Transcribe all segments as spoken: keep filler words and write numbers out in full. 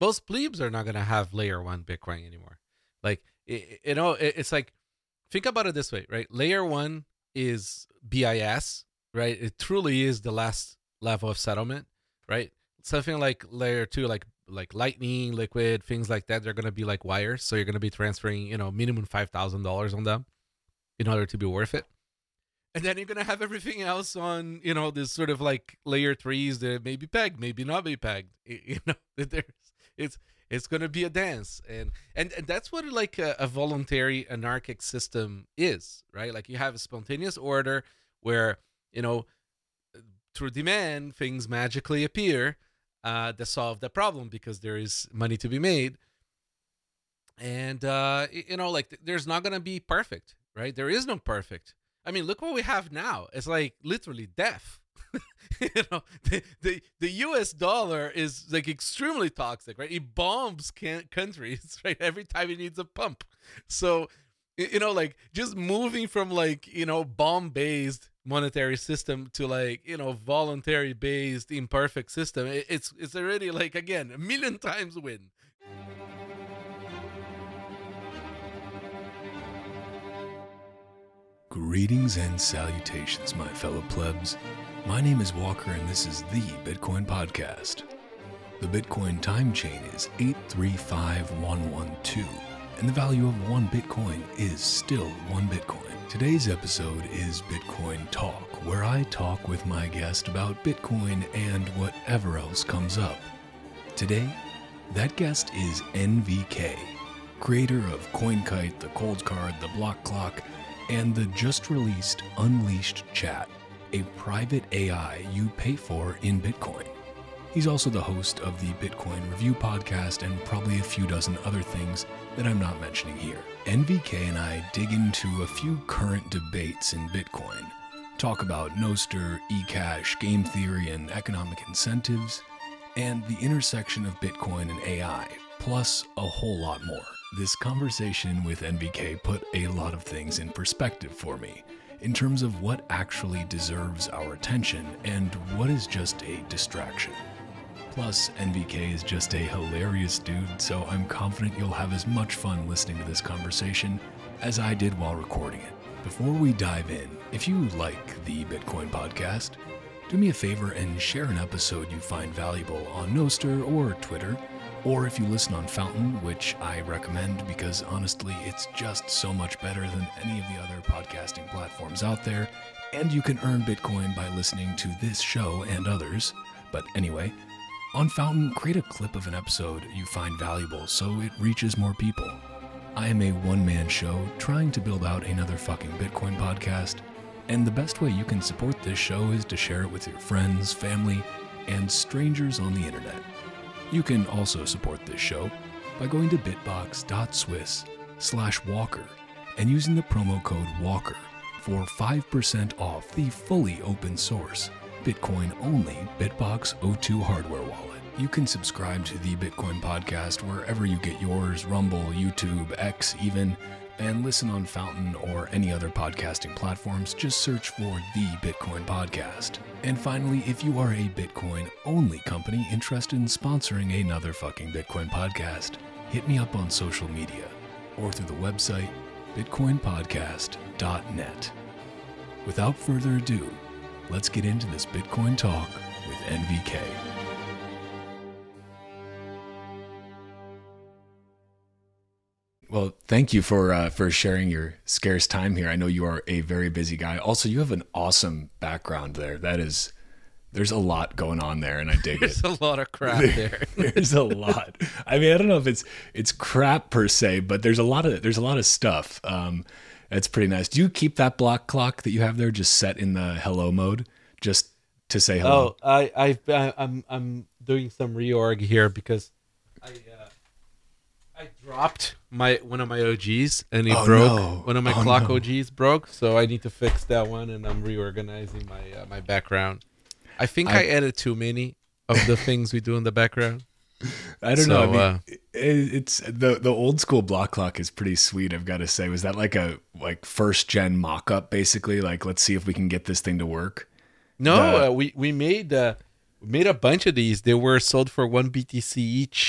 most plebes are not gonna have layer one Bitcoin anymore. Like it, you know, it, it's like think about it this way, right? Layer one is B I S, right? It truly is the last level of settlement, right? Something like layer two, like like Lightning, Liquid, things like that, they're gonna be like wires, so you're gonna be transferring, you know, minimum five thousand dollars on them in order to be worth it. And then you're gonna have everything else on, you know, this sort of like layer threes that may be pegged, maybe not be pegged. You know, there's it's it's gonna be a dance, and and, and that's what like a, a voluntary anarchic system is, right? Like you have a spontaneous order where, you know, through demand things magically appear uh, that solve the problem because there is money to be made, and uh, you know, like there's not gonna be perfect, right? There is no perfect. I mean, look what we have now. It's like literally death. You know, the, the the U S dollar is like extremely toxic, right? It bombs can- countries, right? Every time it needs a pump. So, you know, like just moving from like, you know, bomb-based monetary system to like, you know, voluntary-based imperfect system, it, it's it's already like, again, a million times win. Greetings and salutations, my fellow plebs. My name is Walker, and this is the Bitcoin Podcast. The Bitcoin time chain is eight three five one one two, and the value of one Bitcoin is still one Bitcoin. Today's episode is Bitcoin Talk, where I talk with my guest about Bitcoin and whatever else comes up. Today, that guest is N V K, creator of CoinKite, the Cold Card, the Block Clock, and the just-released Unleashed Chat, a private A I you pay for in Bitcoin. He's also the host of the Bitcoin Review podcast and probably a few dozen other things that I'm not mentioning here. N V K and I dig into a few current debates in Bitcoin, talk about Nostr, eCash, game theory, and economic incentives, and the intersection of Bitcoin and A I, plus a whole lot more. This conversation with N V K put a lot of things in perspective for me, in terms of what actually deserves our attention and what is just a distraction. Plus, N V K is just a hilarious dude, so I'm confident you'll have as much fun listening to this conversation as I did while recording it. Before we dive in, if you like the Bitcoin Podcast, do me a favor and share an episode you find valuable on Nostr or Twitter, or if you listen on Fountain, which I recommend because honestly, it's just so much better than any of the other podcasting platforms out there, and you can earn Bitcoin by listening to this show and others. But anyway, on Fountain, create a clip of an episode you find valuable so it reaches more people. I am a one-man show trying to build out another fucking Bitcoin podcast, and the best way you can support this show is to share it with your friends, family, and strangers on the internet. You can also support this show by going to bitbox.swiss slash walker and using the promo code WALKER for five percent off the fully open source, Bitcoin-only Bitbox O two hardware wallet. You can subscribe to the Bitcoin Podcast wherever you get yours, Rumble, YouTube, X even, and listen on Fountain or any other podcasting platforms. Just search for the Bitcoin Podcast. And finally, if you are a Bitcoin-only company interested in sponsoring another fucking Bitcoin podcast, hit me up on social media or through the website bitcoin podcast dot net. Without further ado, let's get into this Bitcoin talk with N V K. Well, thank you for uh, for sharing your scarce time here. I know you are a very busy guy. Also, you have an awesome background there. That is, there's a lot going on there, and I dig There's it. There's a lot of crap there. There's a lot. I mean, I don't know if it's it's crap per se, but there's a lot of there's a lot of stuff. Um, that's pretty nice. Do you keep that block clock that you have there just set in the hello mode, just to say hello? Oh, I I've I, I'm I'm doing some reorg here because I. Uh, I dropped my one of my O Gs and it oh, broke. No. One of my oh, clock no. O Gs broke, so I need to fix that one, and I'm reorganizing my uh, my background. I think I, I added too many of the things we do in the background. I don't so, know. I mean, uh, it, it's the the old school block clock is pretty sweet, I've got to say. Was that like a like first gen mock up, basically? Like, let's see if we can get this thing to work. No, the, uh, we we made uh, we made a bunch of these. They were sold for one B T C each.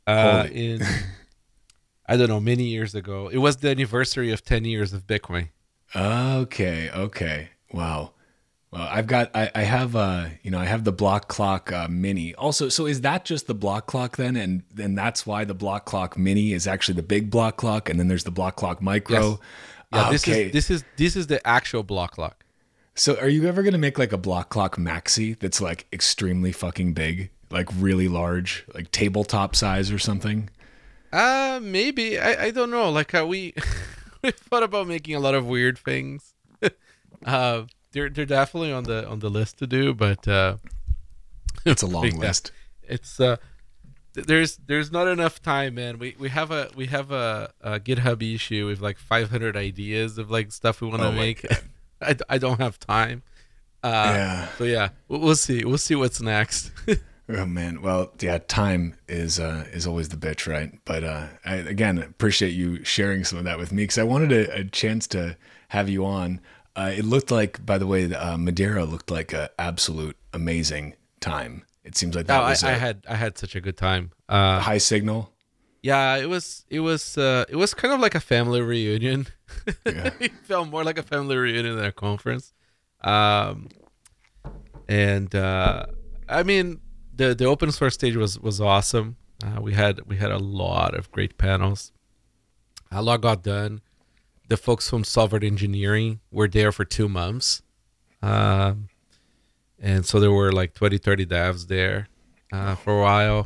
uh, Holy. in I don't know many years ago. It was the anniversary of ten years of Bitcoin. Okay, okay. Wow. Well, I've got, I, I have, uh, you know, I have the Block Clock uh, Mini. Also, so is that just the Block Clock then? And then that's why the Block Clock Mini is actually the big Block Clock, and then there's the Block Clock Micro. Yes. Yeah, this okay. is this is this is the actual block clock. So are you ever gonna make like a Block Clock Maxi that's like extremely fucking big, like really large, like tabletop size or something? Uh maybe. I, I don't know. Like uh, we we thought about making a lot of weird things. uh they're they're definitely on the on the list to do, but uh it's a long yeah, list. It's uh there's there's not enough time, man. We we have a we have a, a GitHub issue with like five hundred ideas of like stuff we want to Oh my make. God. I, I don't have time. Uh, Yeah. So yeah, we'll, we'll see. We'll see what's next. Oh man, well, yeah, time is uh, is always the bitch, right? But uh, I, again, appreciate you sharing some of that with me because I wanted a, a chance to have you on. Uh, it looked like, by the way, uh, Madeira looked like an absolute amazing time. It seems like that Oh, was I, a I had I had such a good time. Uh, high signal. yeah, it was it was uh, it was kind of like a family reunion. Yeah. It felt more like a family reunion than a conference. Um, and uh, I mean, the the open source stage was was awesome. Uh, we had we had a lot of great panels. A lot got done. The folks from Solvert Engineering were there for two months. Um, and so there were like twenty, thirty devs there uh, for a while.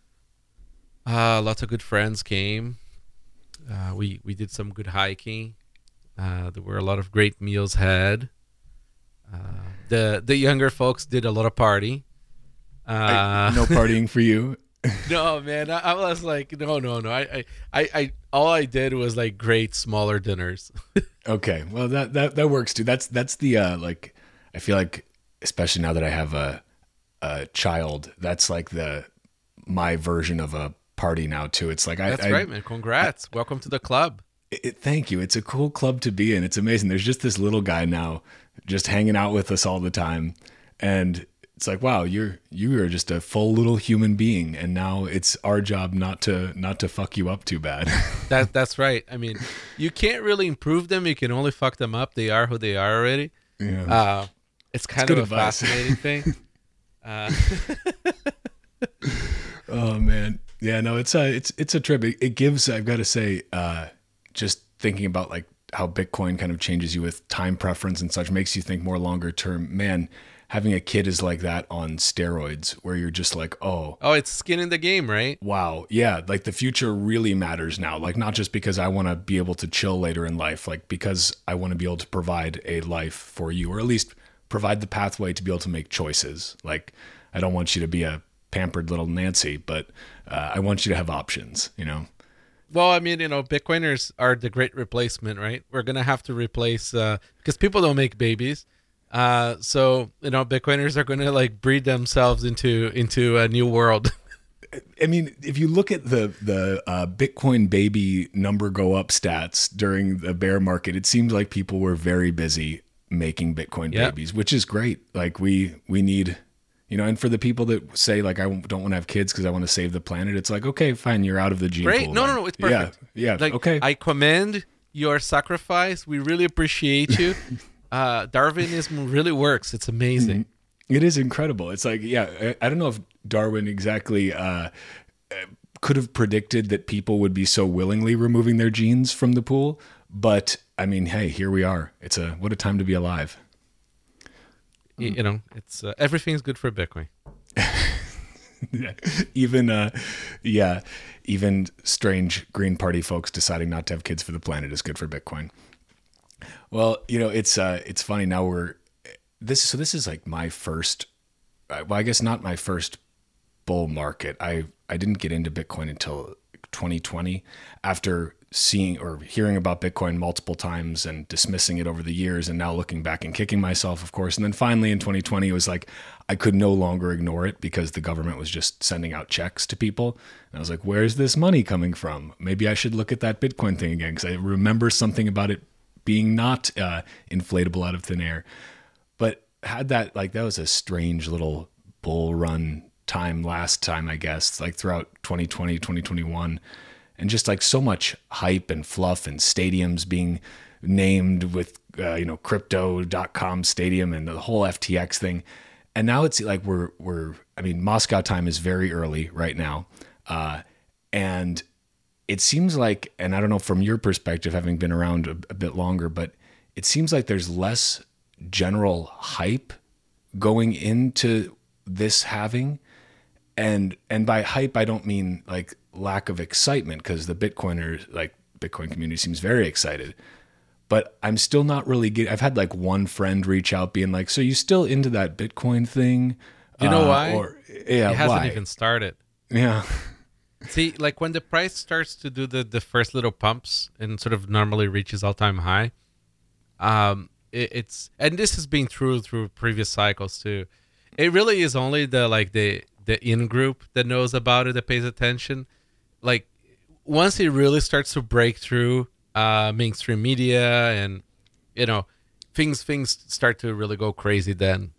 Uh, lots of good friends came. Uh, we, we did some good hiking. Uh, there were a lot of great meals had. Uh, the the younger folks did a lot of party. Uh, I, no partying for you. no, man, I, I was like, no, no, no. I, I, I, I, all I did was like great smaller dinners. Okay, well that that that works too. That's that's the uh, like I feel like, especially now that I have a a child, that's like the my version of a party now too. It's like I That's I, right, man. Congrats. I, Welcome to the club. It, thank you. It's a cool club to be in. It's amazing. There's just this little guy now, just hanging out with us all the time, and it's like, wow, you're you are just a full little human being, and now it's our job not to not to fuck you up too bad. That that's right. I mean, you can't really improve them. You can only fuck them up. They are who they are already. Yeah. Uh, it's kind It's of good a advice. fascinating thing. Uh, Oh man, yeah, no, it's a it's it's a trip. It, it gives. I've got to say, uh, just thinking about like how Bitcoin kind of changes you with time preference and such, makes you think more longer term. Man, having a kid is like that on steroids, where you're just like, oh, oh, it's skin in the game, right? wow, yeah, like the future really matters now. Like not just because I want to be able to chill later in life, like because I want to be able to provide a life for you, or at least provide the pathway to be able to make choices. Like I don't want you to be a pampered little Nancy, but uh, I want you to have options, you know? Well, I mean, you know, Bitcoiners are the great replacement, right? We're going to have to replace, uh, because people don't make babies. Uh, so, you know, Bitcoiners are going to like breed themselves into, into a new world. I mean, if you look at the, the uh, Bitcoin baby number go up stats during the bear market, it seems like people were very busy making Bitcoin Yep. babies, which is great. Like we, we need, you know, and for the people that say like, I don't want to have kids because I want to save the planet. It's like, okay, fine. You're out of the gene Great. pool. No, then. no, no, it's perfect. Yeah. Yeah. Like, okay. I commend your sacrifice. We really appreciate you. uh, Darwinism really works. It's amazing. It is incredible. It's like, yeah, I, I don't know if Darwin exactly uh, could have predicted that people would be so willingly removing their genes from the pool. But I mean, hey, here we are. It's a, what a time to be alive. You, you know, it's uh, everything's good for Bitcoin. Yeah. Even, uh, yeah, even strange Green Party folks deciding not to have kids for the planet is good for Bitcoin. Well, you know, it's, uh, it's funny now we're this. So this is like my first, uh, well, I guess not my first bull market. I, I didn't get into Bitcoin until twenty twenty after seeing or hearing about Bitcoin multiple times and dismissing it over the years, and now looking back and kicking myself, of course. And then finally in twenty twenty, it was like, I could no longer ignore it because the government was just sending out checks to people. And I was like, where's this money coming from? Maybe I should look at that Bitcoin thing again, because I remember something about it being not uh, inflatable out of thin air. But had that, like, that was a strange little bull run time last time, I guess, like throughout twenty twenty, twenty twenty-one, and just like so much hype and fluff and stadiums being named with, uh, you know, crypto dot com stadium and the whole F T X thing. And now it's like we're, we're, I mean, Moscow time is very early right now. Uh, and it seems like, and I don't know from your perspective, having been around a, a bit longer, but it seems like there's less general hype going into this halving. And, and by hype, I don't mean like lack of excitement, because the Bitcoiners, like Bitcoin community seems very excited, but I'm still not really getting, I've had like one friend reach out being like, so you still into that Bitcoin thing? You know uh, why? Or, yeah, it hasn't why? even started. Yeah. See, like when the price starts to do the, the first little pumps and sort of normally reaches all time high, um, it, it's, and this has been true through previous cycles too. It really is only the, like the, the in group that knows about it, that pays attention. Like once it really starts to break through uh, mainstream media and, you know, things, things start to really go crazy then.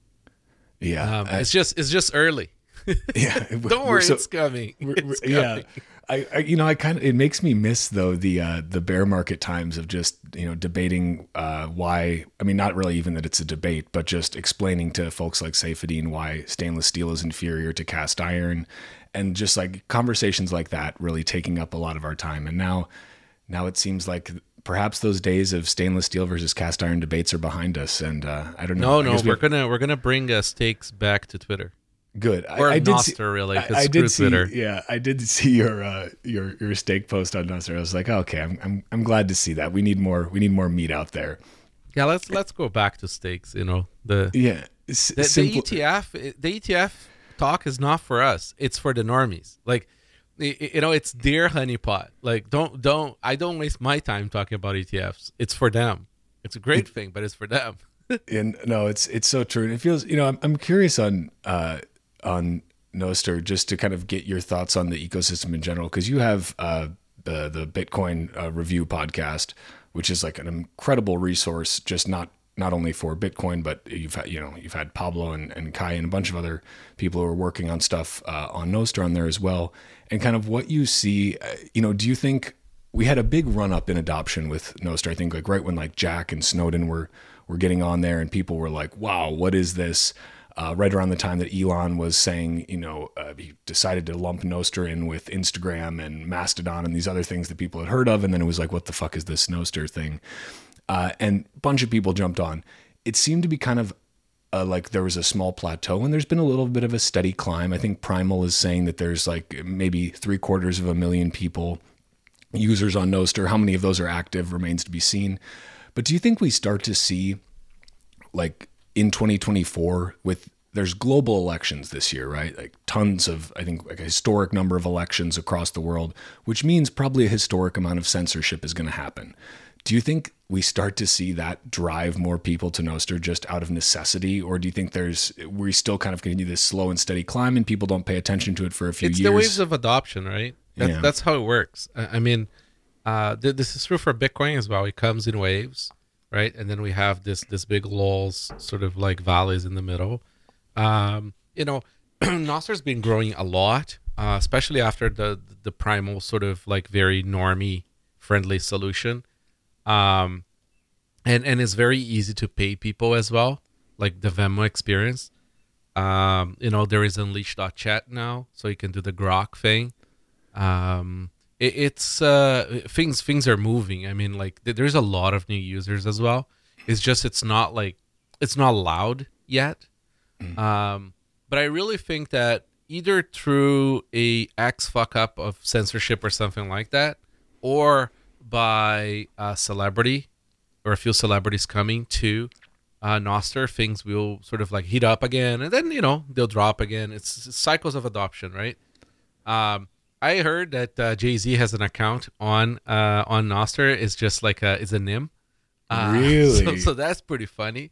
Yeah. Um, I, it's just, it's just early. Yeah. Don't worry, so, it's coming. We're, It's we're, yeah. coming. I, I, you know, I kind of, it makes me miss though the, uh, the bear market times of just, you know, debating, uh, why, I mean, not really even that it's a debate, but just explaining to folks like Saifedean why stainless steel is inferior to cast iron, and just like conversations like that really taking up a lot of our time. And now, now it seems like perhaps those days of stainless steel versus cast iron debates are behind us. And, uh, I don't know. No, I no, we we're have, gonna, we're gonna bring uh, stakes back to Twitter. Good. Or I, I did Nostr, see, really, I, because I screw did see, Twitter. yeah, I did see your uh, your your stake post on Nostr. I was like, oh, okay, I'm I'm I'm glad to see that. We need more. We need more meat out there. Yeah, let's let's go back to stakes. You know, the Yeah, s- the, simple- the E T F, the E T F talk is not for us. It's for the normies. Like, you know, it's their honeypot. Like, don't don't I don't waste my time talking about E T Fs. It's for them. It's a great thing, but it's for them. And no, it's it's so true. And it feels, you know, I'm I'm curious on uh on Nostr, just to kind of get your thoughts on the ecosystem in general, because you have uh the the Bitcoin uh, review podcast, which is like an incredible resource, just not not only for Bitcoin, but you've had, you know, you've had Pablo and, and Kai and a bunch of other people who are working on stuff uh, on Nostr on there as well. And kind of what you see, uh, you know, do you think we had a big run up in adoption with Nostr? I think like right when like Jack and Snowden were were getting on there and people were like, wow, what is this? Uh, right around the time that Elon was saying, you know, uh, he decided to lump Nostr in with Instagram and Mastodon and these other things that people had heard of. And then it was like, what the fuck is this Nostr thing? Uh, and a bunch of people jumped on. It seemed to be kind of uh, like there was a small plateau, and there's been a little bit of a steady climb. I think Primal is saying that there's like maybe three quarters of a million people, users on Nostr. How many of those are active remains to be seen. But do you think we start to see, like in twenty twenty-four, with there's global elections this year, right? Like tons of, I think like a historic number of elections across the world, which means probably a historic amount of censorship is going to happen. Do you think we start to see that drive more people to Nostr just out of necessity? Or do you think there's, we still kind of continue this slow and steady climb and people don't pay attention to it for a few it's years? the waves of adoption, right? That's, Yeah. that's how it works. I I mean, uh, th- this is true for Bitcoin as well. It comes in waves, right? And then we have this this big lulls, sort of like valleys in the middle. Um, you know, Nostr's been growing a lot, uh, especially after the the Primal sort of like very normie friendly solution. Um, and and it's very easy to pay people as well, like the Venmo experience. Um, you know, there is Unleash dot chat now, so you can do the Grok thing. Um, it, it's uh, things things are moving. I mean, like th- there's a lot of new users as well. It's just it's not like it's not loud yet. Mm. Um, but I really think that either through a X fuck up of censorship or something like that, or by a celebrity or a few celebrities coming to uh, Nostr, things will sort of like heat up again, and then you know they'll drop again. It's, it's cycles of adoption, right? Um, I heard that uh, Jay-Z has an account on uh, on Nostr. It's just like a it's a N I M. Uh, Really? So, so that's pretty funny.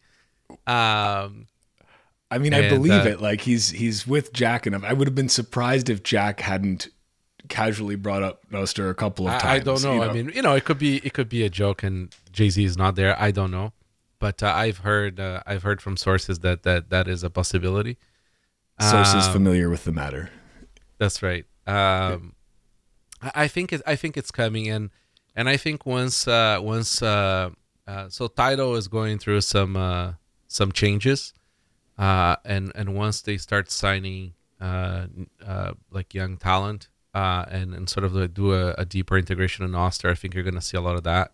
Um, I mean, I And, believe uh, it. Like he's he's with Jack, and I would have been surprised if Jack hadn't casually brought up Nostr a couple of times. I, I don't know. you I mean, you know, it could be it could be a joke, and Jay-Z is not there. I don't know, but uh, I've heard uh, I've heard from sources that that that is a possibility. Sources Um, familiar with the matter. that's right. Um, I I think it, I think it's coming, and and I think once uh, once uh, uh, so Tidal is going through some uh, some changes, uh, and and once they start signing uh, n- uh, like young talent, uh, and and sort of like do a, a deeper integration in Noster, I think you're gonna see a lot of that.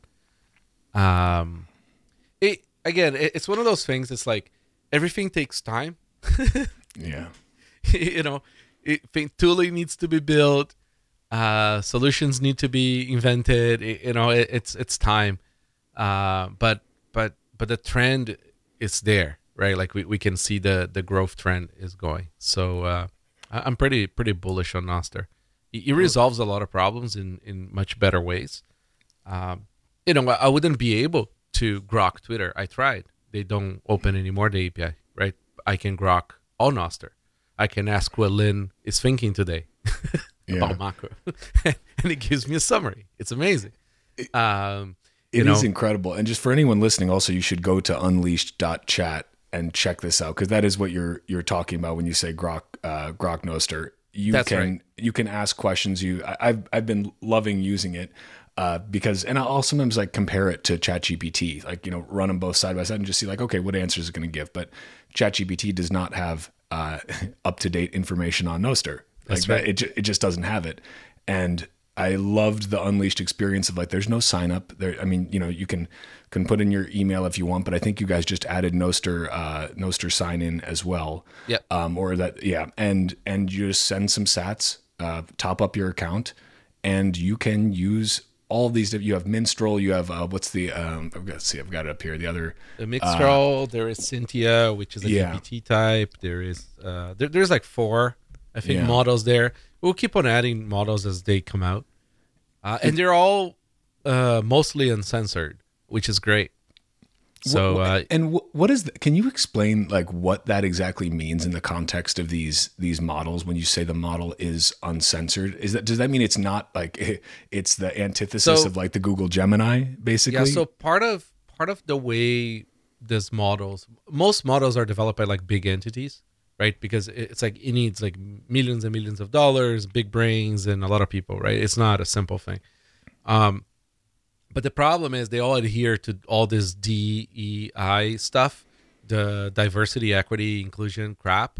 Um, it again, it, it's one of those things. It's like everything takes time. Yeah. you know, it, think tooling needs to be built, uh, solutions need to be invented. It, you know, it, it's it's time, uh, but but but the trend is there, right? Like we, we can see the the growth trend is going. So uh, I- I'm pretty pretty bullish on Noster. It, it resolves a lot of problems in in much better ways. Um, you know, I, I wouldn't be able to grok Twitter. I tried. They don't open anymore the A P I, right? I can grok all Noster. I can ask what Lynn is thinking today Yeah. about macro, and it gives me a summary. It's amazing. Um, you It know, is incredible. And just for anyone listening, also, you should go to unleashed dot chat and check this out, because that is what you're you're talking about when you say grok uh, grok Noster. You That's can right. you can ask questions. You I, I've I've been loving using it uh, because, and I'll sometimes like compare it to ChatGPT, like, you know, run them both side by side and just see like, okay, what answers is it going to give? But ChatGPT does not have uh, up to date information on Noster. Like That's that, right. it ju- it just doesn't have it. And I loved the Unleashed experience of like, there's no sign up there. I mean, you know, you can can put in your email if you want, but I think you guys just added Noster uh, Noster sign in as well. Yep. Um, or that, yeah, and and you just send some Sats, uh, top up your account, and you can use all of these. You have Minstrel. You have uh, what's the um, I've got see, I've got it up here. The other the Mixtral. there is Cynthia, which is a yeah. G P T type. There is uh, there, there's like four, I think, Yeah. models there. We'll keep on adding models as they come out, uh, and they're all uh, mostly uncensored, which is great. So Wh- wh- uh, and wh- what is the, can you explain like what that exactly means in the context of these these models when you say the model is uncensored? Is that, does that mean it's not like it's the antithesis So- of like the Google Gemini basically? yeah, so part of part of the way these models, most models are developed by like big entities, right? Because it- it's like it needs like millions and millions of dollars, big brains, and a lot of people, right? It's not a simple thing. Um, but the problem is they all adhere to all this D E I stuff, the diversity, equity, inclusion crap.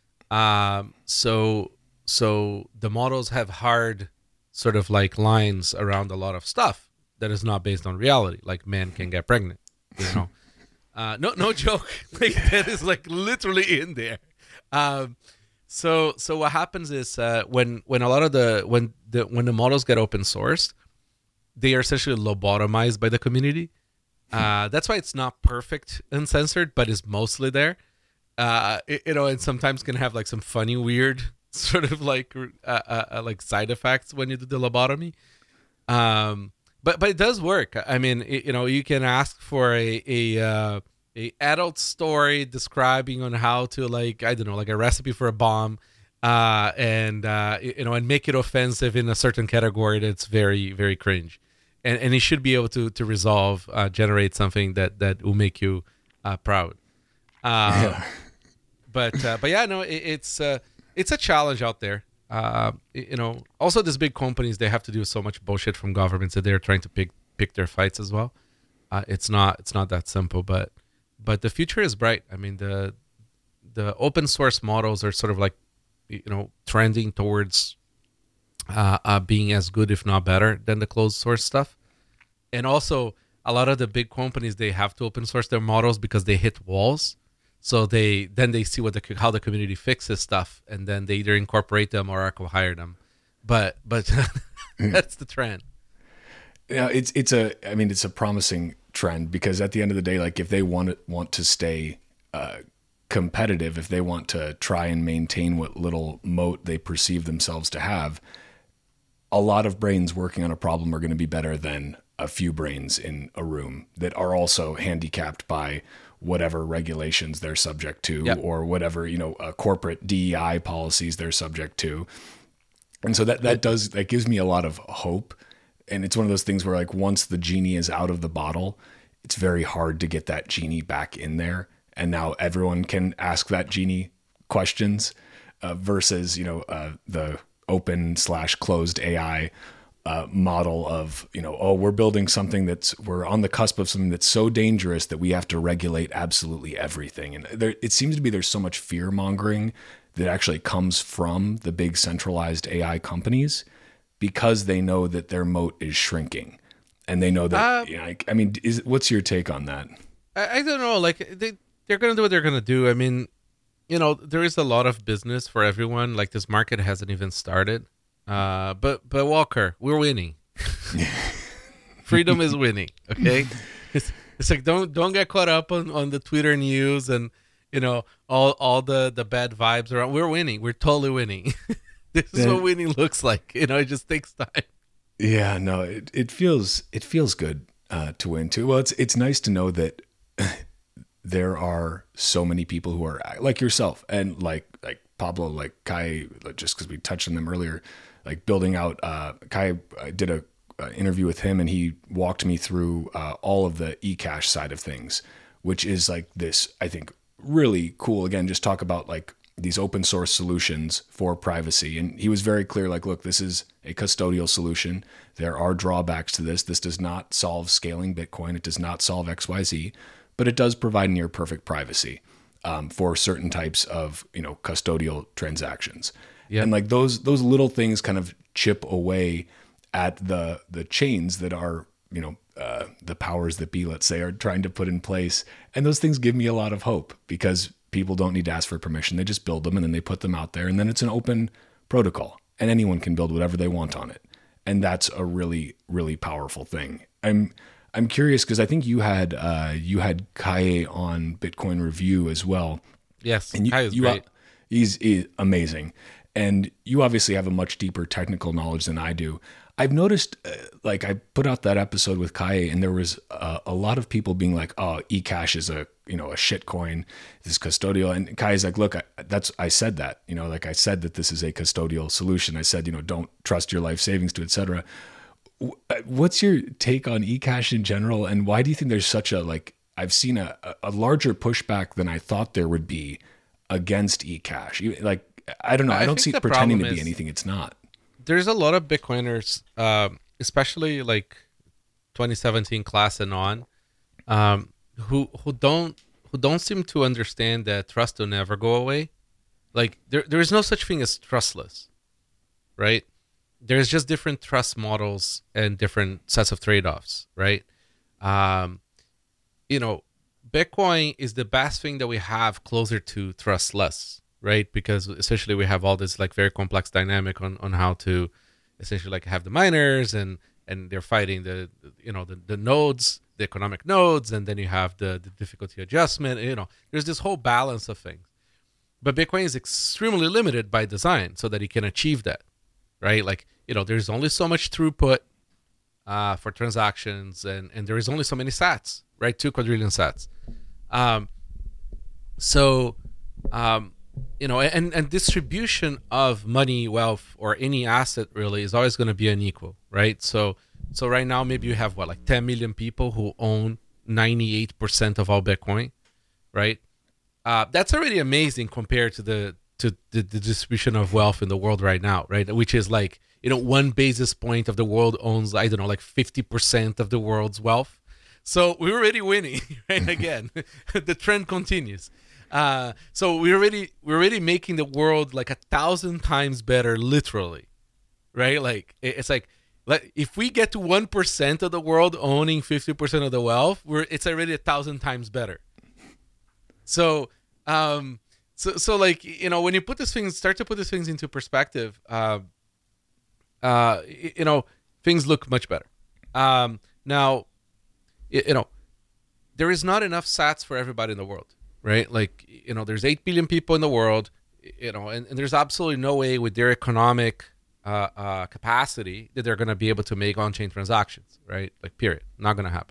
Um, so so the models have hard sort of like lines around a lot of stuff that is not based on reality, like men can get pregnant, you know. uh, no no joke, like that is like literally in there. Um, so so what happens is uh, when when a lot of the when the when the models get open sourced, they are essentially lobotomized by the community. Uh, that's why it's not perfect uncensored, but it's mostly there. Uh, it- you know, and sometimes can have like some funny, weird sort of like uh, uh, uh, like side effects when you do the lobotomy. Um, but but it does work. I mean, it, you know, you can ask for a a uh, a adult story describing on how to like I don't know like a recipe for a bomb, uh, and uh, you know, and make it offensive in a certain category that's very very cringe, and and it should be able to to resolve uh, generate something that that will make you uh, proud. Um, Yeah. but uh, but yeah, no, it, it's uh, it's a challenge out there. Uh, y- you know, also these big companies, they have to do so much bullshit from governments that they're trying to pick pick their fights as well. Uh, it's not it's not that simple, but but the future is bright. I mean, the the open source models are sort of like you know trending towards uh, uh, being as good, if not better, than the closed source stuff. And also, a lot of the big companies, they have to open source their models because they hit walls. So they then they see what the how the community fixes stuff, and then they either incorporate them or acquire them. But but that's the trend. Yeah, it's it's a I mean it's a promising trend, because at the end of the day, like if they want to, want to stay uh, competitive, if they want to try and maintain what little moat they perceive themselves to have, a lot of brains working on a problem are going to be better than a few brains in a room that are also handicapped by whatever regulations they're subject to, Yep. or whatever, you know, uh, corporate D E I policies they're subject to. And so that, that does, that gives me a lot of hope. And it's one of those things where like once the genie is out of the bottle, it's very hard to get that genie back in there. And now everyone can ask that genie questions. uh, versus, you know, uh, the open slash closed A I uh, model of, you know, oh, we're building something that's, we're on the cusp of something that's so dangerous that we have to regulate absolutely everything. And there, it seems to be there's so much fear mongering that actually comes from the big centralized A I companies because they know that their moat is shrinking. And they know that, uh, you know, I, I mean, is what's your take on that? I, I don't know. Like, they, they're going to do what they're going to do. I mean, you know, there is a lot of business for everyone. Like, this market hasn't even started. Uh, but, but Walker, we're winning. Freedom is winning. Okay. It's, it's like, don't, don't get caught up on, on the Twitter news and, you know, all, all the, the bad vibes around. We're winning. We're totally winning. This is Then, what winning looks like. You know, it just takes time. Yeah, no, it, it feels, it feels good uh, to win too. Well, it's, it's nice to know that there are so many people who are like yourself and like, like Pablo, like Kai, just because we touched on them earlier, like building out, uh, Kai, I did a, a interview with him and he walked me through uh, all of the eCash side of things, which is like this, I think, really cool. Again, just talk about like these open source solutions for privacy. And he was very clear, like, look, this is a custodial solution. There are drawbacks to this. This does not solve scaling Bitcoin. It does not solve X Y Z, but it does provide near perfect privacy um, for certain types of, you know, custodial transactions. Yep. And like those, those little things kind of chip away at the, the chains that are, you know, uh, the powers that be, let's say, are trying to put in place. And those things give me a lot of hope because people don't need to ask for permission. They just build them and then they put them out there and then it's an open protocol and anyone can build whatever they want on it. And that's a really, really powerful thing. I'm, I'm curious because I think you had, uh, you had Kai on Bitcoin Review as well. Yes. And you, Kai is you, great. He's, he's amazing. And you obviously have a much deeper technical knowledge than I do. I've noticed, uh, like, I put out that episode with Kai, and there was uh, a lot of people being like, "Oh, eCash is a, you know, a shit coin. This is custodial." And Kai's like, "Look, I, that's I said that, you know, like I said that this is a custodial solution. I said, you know, don't trust your life savings to, et cetera" What's your take on eCash in general, and why do you think there's such a like? I've seen a a larger pushback than I thought there would be against eCash. Like, I don't know. I, I don't see it pretending to be anything it's not. There's a lot of Bitcoiners, um, especially like twenty seventeen class and on, um, who who don't who don't seem to understand that trust will never go away. Like there there is no such thing as trustless, right? There's just different trust models and different sets of trade-offs, right? Um, you know, Bitcoin is the best thing that we have closer to trustless. Right, because essentially we have all this like very complex dynamic on, on how to essentially like have the miners and and they're fighting the you know the, the nodes, the economic nodes, and then you have the, the difficulty adjustment. You know, there's this whole balance of things. But Bitcoin is extremely limited by design so that it can achieve that, right? Like, you know, there's only so much throughput uh, for transactions, and and there is only so many sats, right? Two quadrillion sats. Um, so. Um, You know, and, and distribution of money, wealth, or any asset really is always going to be unequal, right? So, so right now maybe you have what, like ten million people who own ninety-eight percent of all Bitcoin, right? Uh, that's already amazing compared to the to the, the distribution of wealth in the world right now, right? Which is like, you know, one basis point of the world owns, I don't know, like fifty percent of the world's wealth. So we're already winning, right? Again, the trend continues. Uh, so we're already we're already making the world like a thousand times better, literally, right? Like it's like, like if we get to one percent of the world owning fifty percent of the wealth, we're it's already a thousand times better. So, um, so so like you know when you put these things, start to put these things into perspective, uh, uh, you know things look much better. Um, now, you know, there is not enough sats for everybody in the world. Right? Like, you know, there's eight billion people in the world, you know, and, and there's absolutely no way with their economic uh, uh, capacity that they're going to be able to make on-chain transactions, right? Like, period. Not going to happen.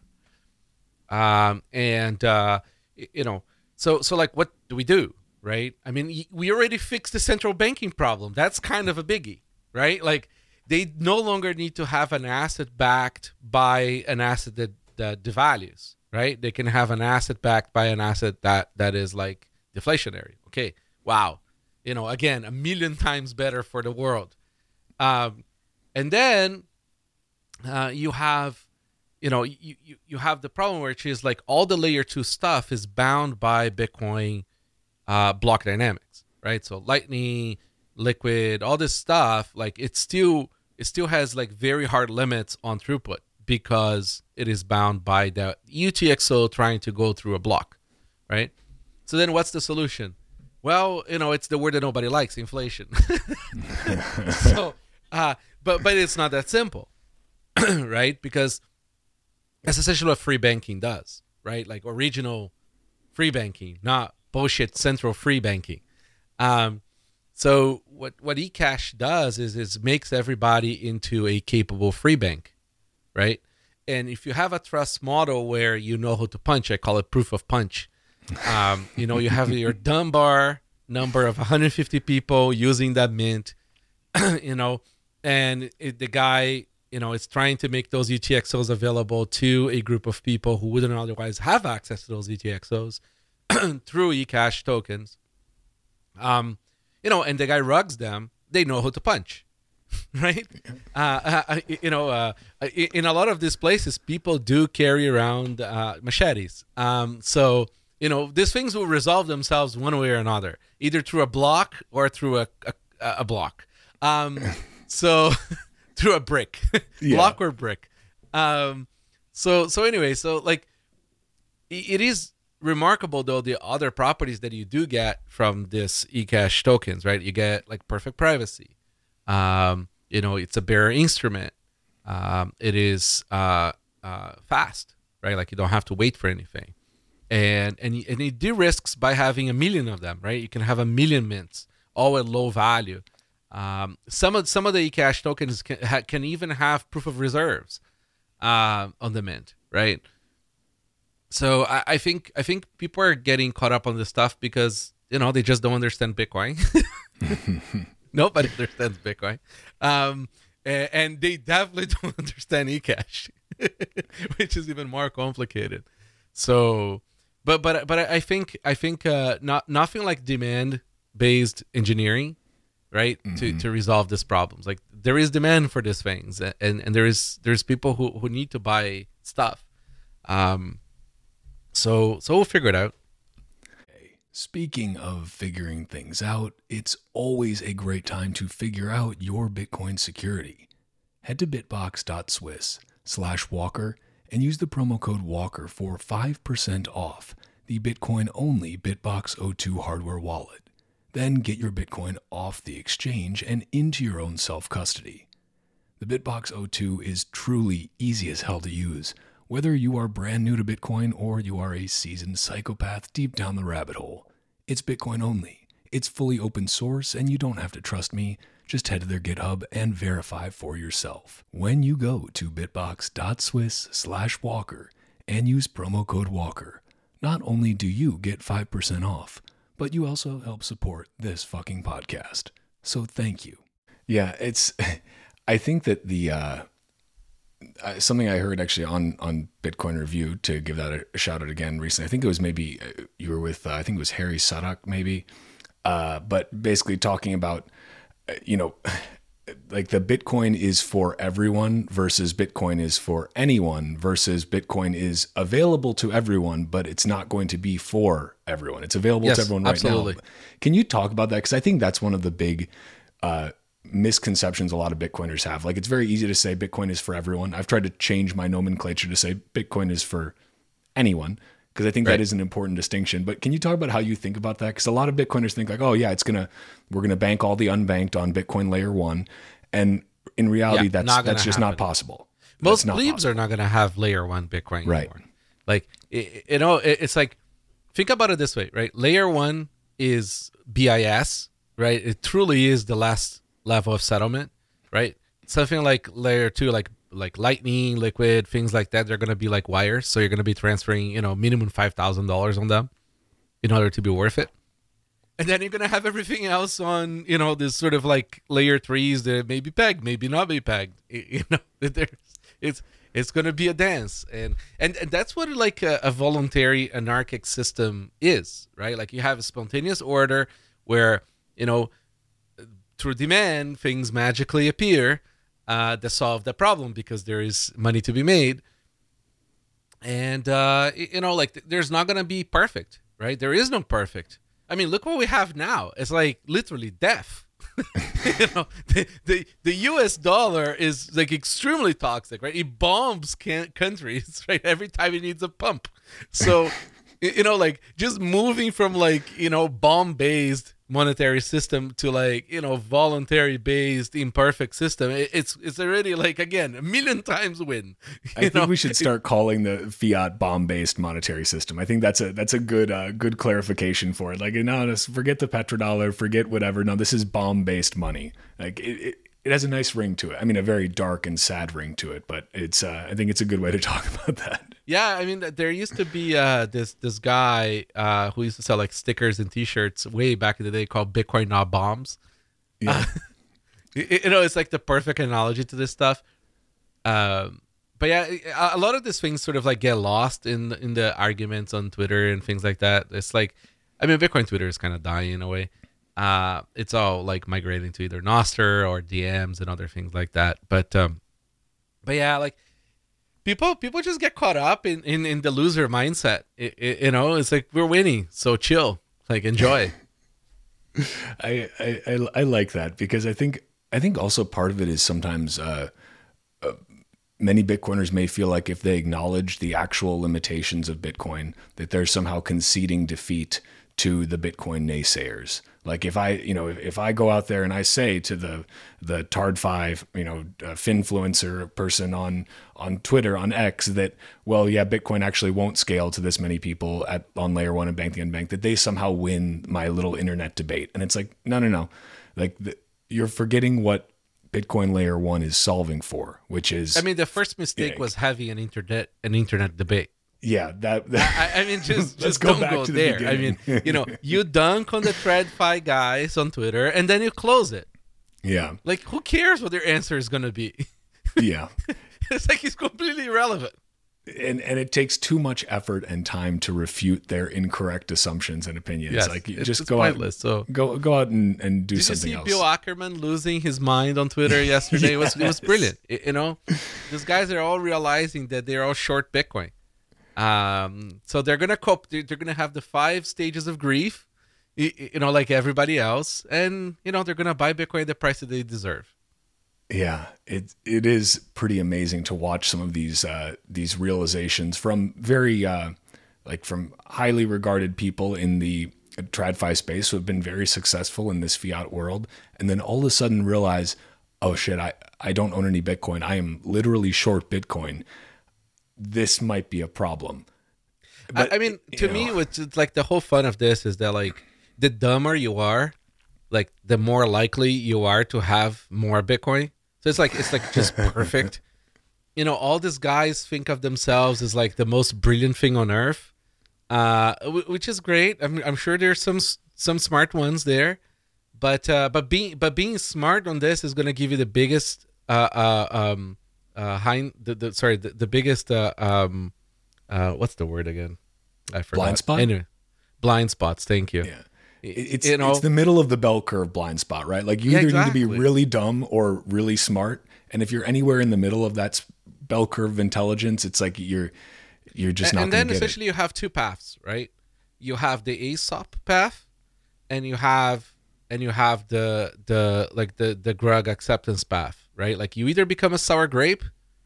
Um, and, uh, you know, so, so like, what do we do, right? I mean, we already fixed the central banking problem. That's kind of a biggie, right? Like, they no longer need to have an asset backed by an asset that, that devalues. Right? They can have an asset backed by an asset that, that is like deflationary. Okay. Wow. You know, again, a million times better for the world. Um, and then uh, you have, you know, you, you, you have the problem which is like all the layer two stuff is bound by Bitcoin uh, block dynamics, right? So Lightning, Liquid, all this stuff, like it still it still has like very hard limits on throughput because it is bound by the U T X O trying to go through a block, right? So then what's the solution? Well, you know, it's the word that nobody likes, inflation. so, uh, but but it's not that simple, right? Because that's essentially what free banking does, right? Like original free banking, not bullshit central free banking. Um, so what what eCash does is is makes everybody into a capable free bank, right? And if you have a trust model where you know how to punch, I call it proof of punch. Um, you know, you have your Dunbar number of one hundred fifty people using that mint, you know, and it, the guy, you know, is trying to make those U T X Os available to a group of people who wouldn't otherwise have access to those U T X Os through eCash tokens. Um, you know, and the guy rugs them, they know how to punch, right? Uh, uh, you know, uh, in a lot of these places, people do carry around uh, machetes. Um, so, you know, these things will resolve themselves one way or another, either through a block or through a a, a block. Um, so through a brick, yeah. block or brick. Um, so so anyway, so like it is remarkable though the other properties that you do get from this eCash tokens, right? You get like perfect privacy. Um, you know, it's a bearer instrument. Um, it is uh, uh, fast, right? Like you don't have to wait for anything. And and and it de-risks by having a million of them, right? You can have a million mints, all at low value. Um, some of some of the eCash tokens can, ha, can even have proof of reserves uh, on the mint, right? So I, I think I think people are getting caught up on this stuff because you know they just don't understand Bitcoin. Nobody understands Bitcoin, um, and, and they definitely don't understand eCash, which is even more complicated. So. But but but I think I think uh, not nothing like demand based engineering, right? Mm-hmm. To to resolve these problems. Like there is demand for these things, and and there is there's people who, who need to buy stuff. Um, so so we'll figure it out. Speaking of figuring things out, it's always a great time to figure out your Bitcoin security. Head to bitbox.swiss slash walker and use the promo code WALKER for five percent off the Bitcoin-only BitBox O two hardware wallet. Then get your Bitcoin off the exchange and into your own self-custody. The BitBox O two is truly easy as hell to use, whether you are brand new to Bitcoin or you are a seasoned psychopath deep down the rabbit hole. It's Bitcoin only. It's fully open source, and you don't have to trust me. Just head to their GitHub and verify for yourself. When you go to bitbox.swiss slash walker and use promo code WALKER, not only do you get five percent off, but you also help support this fucking podcast. So thank you. Yeah, it's, I think that the, uh, uh, something I heard actually on, on Bitcoin Review, to give that a, a shout out again recently, I think it was maybe, uh, you were with, uh, I think it was Harry Suddock maybe, uh, but basically talking about, you know, like the Bitcoin is for everyone versus Bitcoin is for anyone versus Bitcoin is available to everyone, but it's not going to be for everyone. It's available yes, to everyone right absolutely. now. Can you talk about that? Because I think that's one of the big uh, misconceptions a lot of Bitcoiners have. Like it's very easy to say Bitcoin is for everyone. I've tried to change my nomenclature to say Bitcoin is for anyone, because I think right. that is an important distinction. But can you talk about how you think about that? Because a lot of Bitcoiners think like, oh yeah, it's gonna we're gonna bank all the unbanked on Bitcoin layer one, and in reality, yeah, that's that's just happen. not possible. Most not plebes possible. are not gonna have layer one Bitcoin right. anymore. Like it, you know, it, it's like think about it this way, right? Layer one is B I S, right? It truly is the last level of settlement, right? Something like layer two, like like Lightning, Liquid, things like that, they're going to be like wires. So you're going to be transferring, you know, minimum five thousand dollars on them in order to be worth it. And then you're going to have everything else on, you know, this sort of like layer threes that may be pegged, maybe not be pegged. You know, there's, it's it's going to be a dance. And, and, and that's what like a, a voluntary anarchic system is, right? Like you have a spontaneous order where you know, through demand, things magically appear uh, that solve the problem because there is money to be made. And, uh, you know, like there's not going to be perfect, right? There is no perfect. I mean, look what we have now. It's like literally death. you know, the, the the U S dollar is like extremely toxic, right? It bombs can- countries, right? Every time it needs a pump. So, you know, like just moving from like, you know, bomb-based monetary system to like, you know, voluntary-based imperfect system, it, it's it's already like, again, a million times win. I think know? we should start calling the fiat bomb-based monetary system. I think that's a that's a good uh, good clarification for it. Like, no, just forget the petrodollar, forget whatever. No, this is bomb-based money. Like it, it, it has a nice ring to it. I mean, a very dark and sad ring to it, but it's uh, I think it's a good way to talk about that. Yeah, I mean, there used to be uh, this this guy uh, who used to sell like stickers and T-shirts way back in the day called Bitcoin Not Bombs. Yeah, uh, you, you know, it's like the perfect analogy to this stuff. Um, but yeah, a lot of these things sort of like get lost in in the arguments on Twitter and things like that. It's like, I mean, Bitcoin Twitter is kind of dying in a way. Uh, it's all like migrating to either Nostr or D Ms and other things like that. But um, but yeah, like. People people just get caught up in, in, in the loser mindset. It, it, you know, it's like we're winning, so chill, like enjoy. I, I, I I like that because I think I think also part of it is sometimes uh, uh, many Bitcoiners may feel like if they acknowledge the actual limitations of Bitcoin, that they're somehow conceding defeat to the Bitcoin naysayers. Like if I, you know, if, if I go out there and I say to the the Tard five, you know, uh, finfluencer person on on Twitter, on X, that, well, yeah, Bitcoin actually won't scale to this many people at on layer one and bank the unbanked, that they somehow win my little internet debate. And it's like, no, no, no. Like the, you're forgetting what Bitcoin layer one is solving for, which is, I mean, the first mistake yeah, was having an internet an internet debate. Yeah, that. that I, I mean, just just go don't go the there. beginning. I mean, you know, you dunk on the TradFi guys on Twitter, and then you close it. Yeah. Like, who cares what their answer is going to be? Yeah. It's like it's completely irrelevant. And and it takes too much effort and time to refute their incorrect assumptions and opinions. Yes, like, it's, just it's go pointless, out, so go go out and, and do Did something else. else. Did you see Bill Ackerman losing his mind on Twitter yesterday? Yes. It was it was brilliant. It, you know, these guys are all realizing that they're all short Bitcoin. Um, so they're gonna cope. They're, they're gonna have the five stages of grief, you, you know, like everybody else, and you know they're gonna buy Bitcoin at the price that they deserve. Yeah, it it is pretty amazing to watch some of these uh, these realizations from very uh, like from highly regarded people in the TradFi space who have been very successful in this fiat world, and then all of a sudden realize, oh shit, I I don't own any Bitcoin. I am literally short Bitcoin. This might be a problem. But, I, I mean, to know. me, what's like the whole fun of this is that like the dumber you are, like the more likely you are to have more Bitcoin. So it's like it's like just perfect. You know, all these guys think of themselves as like the most brilliant thing on earth, uh, which is great. I'm I'm sure there's some some smart ones there, but uh, but being but being smart on this is going to give you the biggest uh, uh um. Uh, hind the, the sorry the, the biggest uh, um uh what's the word again? I forgot. Blind spot. Anyway, blind spots. Thank you. Yeah, it's you know, it's the middle of the bell curve blind spot, right? Like you yeah, either exactly. need to be really dumb or really smart, and if you're anywhere in the middle of that bell curve intelligence, it's like you're you're just and, not. And then get essentially it. you have two paths, right? You have the Aesop path, and you have and you have the the like the the Grug acceptance path. Right? Like you either become a sour grape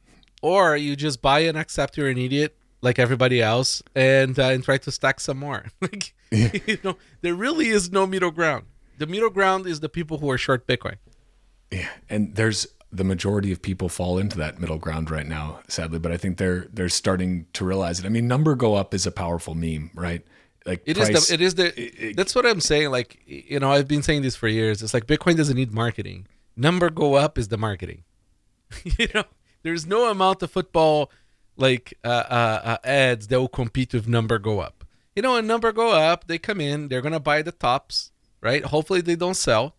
or you just buy and accept you're an idiot like everybody else and uh, and try to stack some more. Like, yeah. You know, there really is no middle ground. The middle ground is the people who are short Bitcoin. Yeah. And there's the majority of people fall into that middle ground right now, sadly, but I think they're they're starting to realize it. I mean, number go up is a powerful meme, right? Like it price, is the it is the it, it, that's what I'm saying. Like, you know, I've been saying this for years. It's like Bitcoin doesn't need marketing. Number go up is the marketing. You know, there's no amount of football like uh, uh, uh, ads that will compete with number go up. You know, a number go up, they come in, they're gonna buy the tops, right? Hopefully they don't sell,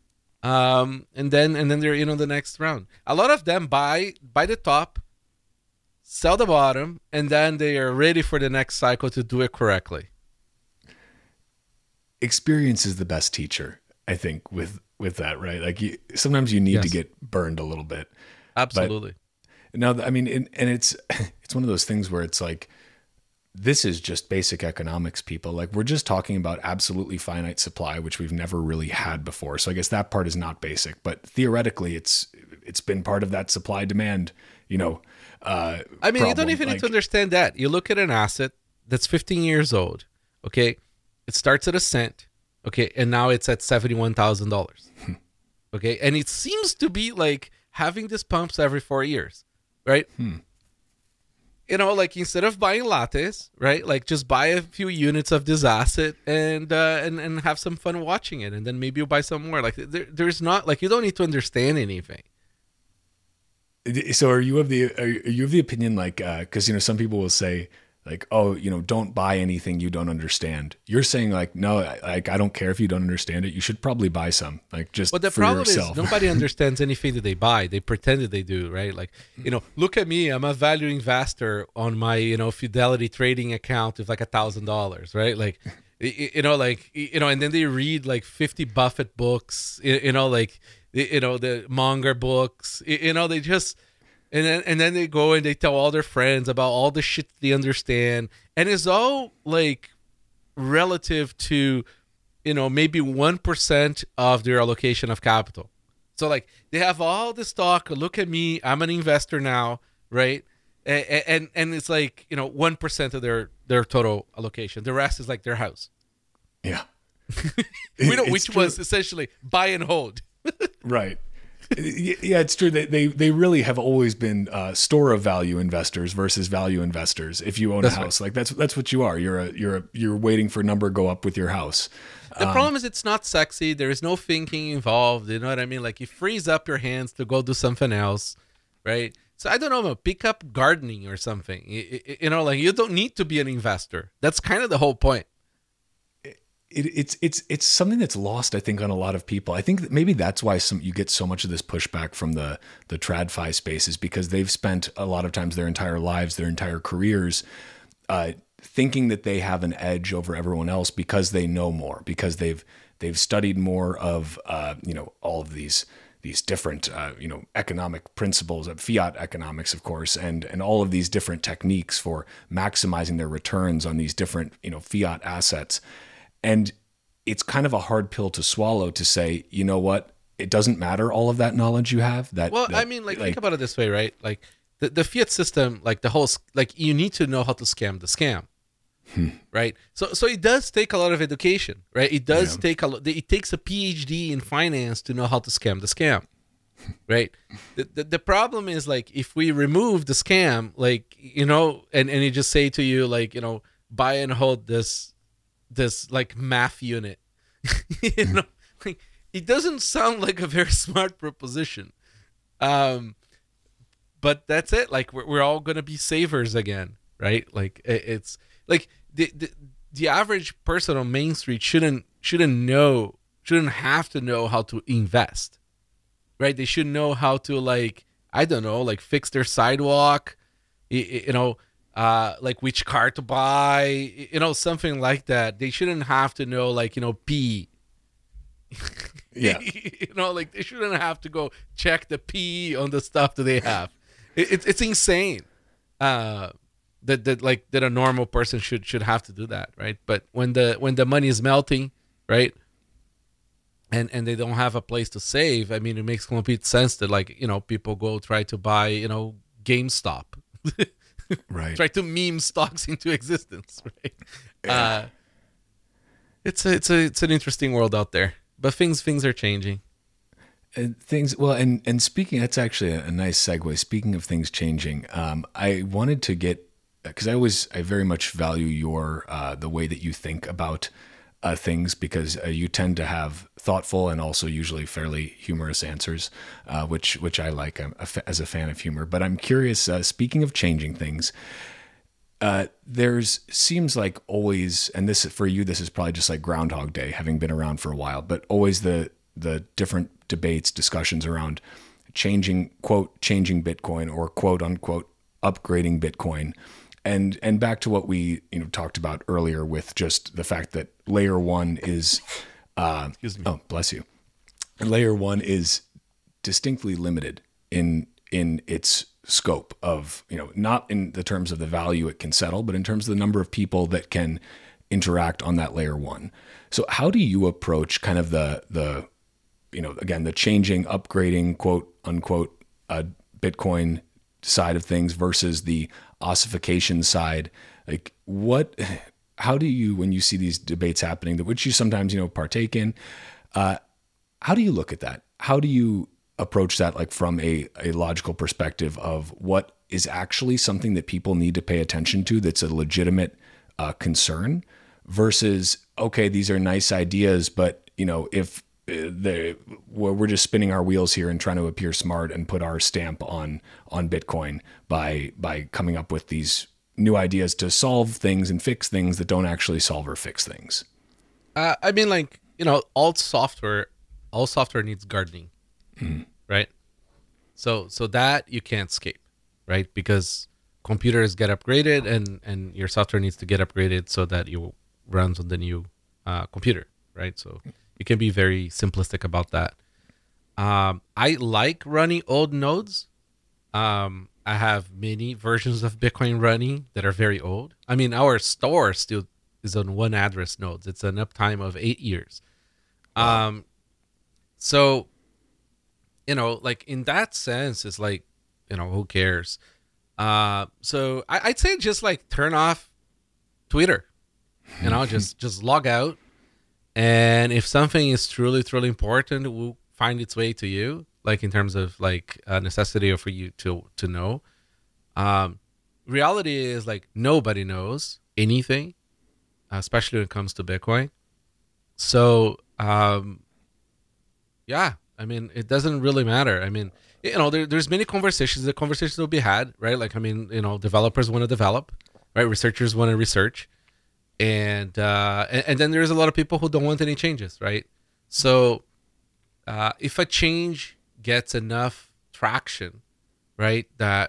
um, and then and then they're in on the next round. A lot of them buy buy the top, sell the bottom, and then they are ready for the next cycle to do it correctly. Experience is the best teacher. I think with with that, right? Like you, sometimes you need Yes. to get burned a little bit. Absolutely. Now, I mean, and, and it's it's one of those things where it's like, this is just basic economics, people. Like we're just talking about absolutely finite supply, which we've never really had before. So I guess that part is not basic, but theoretically, it's it's been part of that supply demand. You know, uh, I mean, you don't problem. even Like, need to understand that. You look at an asset that's fifteen years old. Okay, it starts at a cent. Okay, and now it's at seventy-one thousand dollars. Okay, and it seems to be like having these pumps every four years, right? Hmm. You know, like instead of buying lattes, right? Like just buy a few units of this asset and uh, and and have some fun watching it, and then maybe you'll buy some more. Like there, there's not like you don't need to understand anything. So are you of the are you of the opinion like because uh, you know some people will say like, oh, you know, don't buy anything you don't understand. You're saying like, no, like I don't care if you don't understand it. You should probably buy some, like just But the for problem yourself. is nobody understands anything that they buy. They pretend that they do, right? Like, you know, look at me. I'm a value investor on my, you know, Fidelity trading account with like a thousand dollars, right? Like, y- you know, like, you know, and then they read like fifty Buffett books, you you know, like, you know, the Munger books, you you know, they just, and then and then they go and they tell all their friends about all the shit they understand, and it's all like relative to, you know, maybe one percent of their allocation of capital. So like they have all this talk. Look at me, I'm an investor now, right? And and, and it's like, you know, one percent of their their total allocation. The rest is like their house. Yeah, we know It's which true. was essentially buy and hold. Right. Yeah, it's true. They they, they really have always been uh, store of value investors versus value investors. If you own That's a house, like that's that's what you are. You're a you're a you're waiting for a number to go up with your house. The Um, problem is it's not sexy. There is no thinking involved. You know what I mean? Like you freeze up your hands to go do something else, right? So I don't know, pick up gardening or something. You, you know, like you don't need to be an investor. That's kind of the whole point. It, it's it's it's something that's lost, I think, on a lot of people. I think that maybe that's why some you get so much of this pushback from the the TradFi spaces, because they've spent a lot of times their entire lives, their entire careers, uh, thinking that they have an edge over everyone else because they know more, because they've they've studied more of uh, you know all of these these different uh, you know economic principles of fiat economics, of course, and and all of these different techniques for maximizing their returns on these different you know fiat assets. And it's kind of a hard pill to swallow to say, you know what, it doesn't matter all of that knowledge you have. That Well, that, I mean, like, think about it this way, right? Like the, the fiat system, like the whole, like you need to know how to scam the scam, Hmm. right? So, so it does take a lot of education, right? It does Yeah. take a lot. It takes a P H D in finance to know how to scam the scam, right? The, the the problem is like if we remove the scam, like you know, and and you just say to you like you know, buy and hold this this like math unit, you know, like it doesn't sound like a very smart proposition. Um, but that's it. Like we're we're all gonna be savers again, right? Like it, it's like the, the the average person on Main Street shouldn't shouldn't know shouldn't have to know how to invest, right? They should know how to like I don't know like fix their sidewalk, you, you know. Uh, like which car to buy, you know, something like that. They shouldn't have to know, like, you know, P. Yeah. You know, like they shouldn't have to go check the P on the stuff that they have. It, it's it's insane. Uh, that that like that a normal person should should have to do that, right? But when the when the money is melting, right, and and they don't have a place to save, I mean, it makes complete sense that like you know people go try to buy you know GameStop. Right. Try to meme stocks into existence, right? Yeah. Uh, it's a, it's a, it's an interesting world out there, but things things are changing. And things well, and and speaking, that's actually a, a nice segue. Speaking of things changing, um, I wanted to get because I always I very much value your uh, the way that you think about uh, things, because uh, you tend to have thoughtful and also usually fairly humorous answers, uh, which which I like I'm a fa- as a fan of humor. But I'm curious. Uh, speaking of changing things, uh, there's seems like always, and this for you, this is probably just like Groundhog Day, having been around for a while, but always the the different debates, discussions around changing quote changing Bitcoin or quote unquote upgrading Bitcoin. And and back to what we you know talked about earlier with just the fact that layer one is Uh, Excuse me. Oh, bless you. Layer one is distinctly limited in in its scope of, you know, not in the terms of the value it can settle, but in terms of the number of people that can interact on that layer one. So how do you approach kind of the the you know, again, the changing, upgrading, quote unquote, uh, Bitcoin side of things versus the ossification side? Like, what, how do you, when you see these debates happening, that which you sometimes, you know, partake in, uh, how do you look at that? How do you approach that, like from a, a logical perspective of what is actually something that people need to pay attention to that's a legitimate uh, concern versus, okay, these are nice ideas, but, you know, if they, we're just spinning our wheels here and trying to appear smart and put our stamp on on Bitcoin by by coming up with these new ideas to solve things and fix things that don't actually solve or fix things. Uh, I mean, like, you know, all software, all software needs gardening, mm. right? So, so that you can't escape, right? Because computers get upgraded, and and your software needs to get upgraded so that it runs on the new uh, computer, right? So you can be very simplistic about that. Um, I like running old nodes. Um, I have many versions of Bitcoin running that are very old. I mean, our store still is on one address nodes. It's an uptime of eight years. Wow. Um, so, you know, like in that sense, it's like, you know, who cares? Uh, so I, I'd say just like turn off Twitter, you know, just just log out. And if something is truly, truly important, it will find its way to you, like in terms of like a necessity for you to to know. Um, reality is like nobody knows anything, especially when it comes to Bitcoin. So, um, yeah, I mean, it doesn't really matter. I mean, you know, there, there's many conversations. The conversations will be had, right? Like, I mean, you know, developers want to develop, right? Researchers want to research. And, uh, and and then there's a lot of people who don't want any changes, right? So uh, if a change gets enough traction, right, that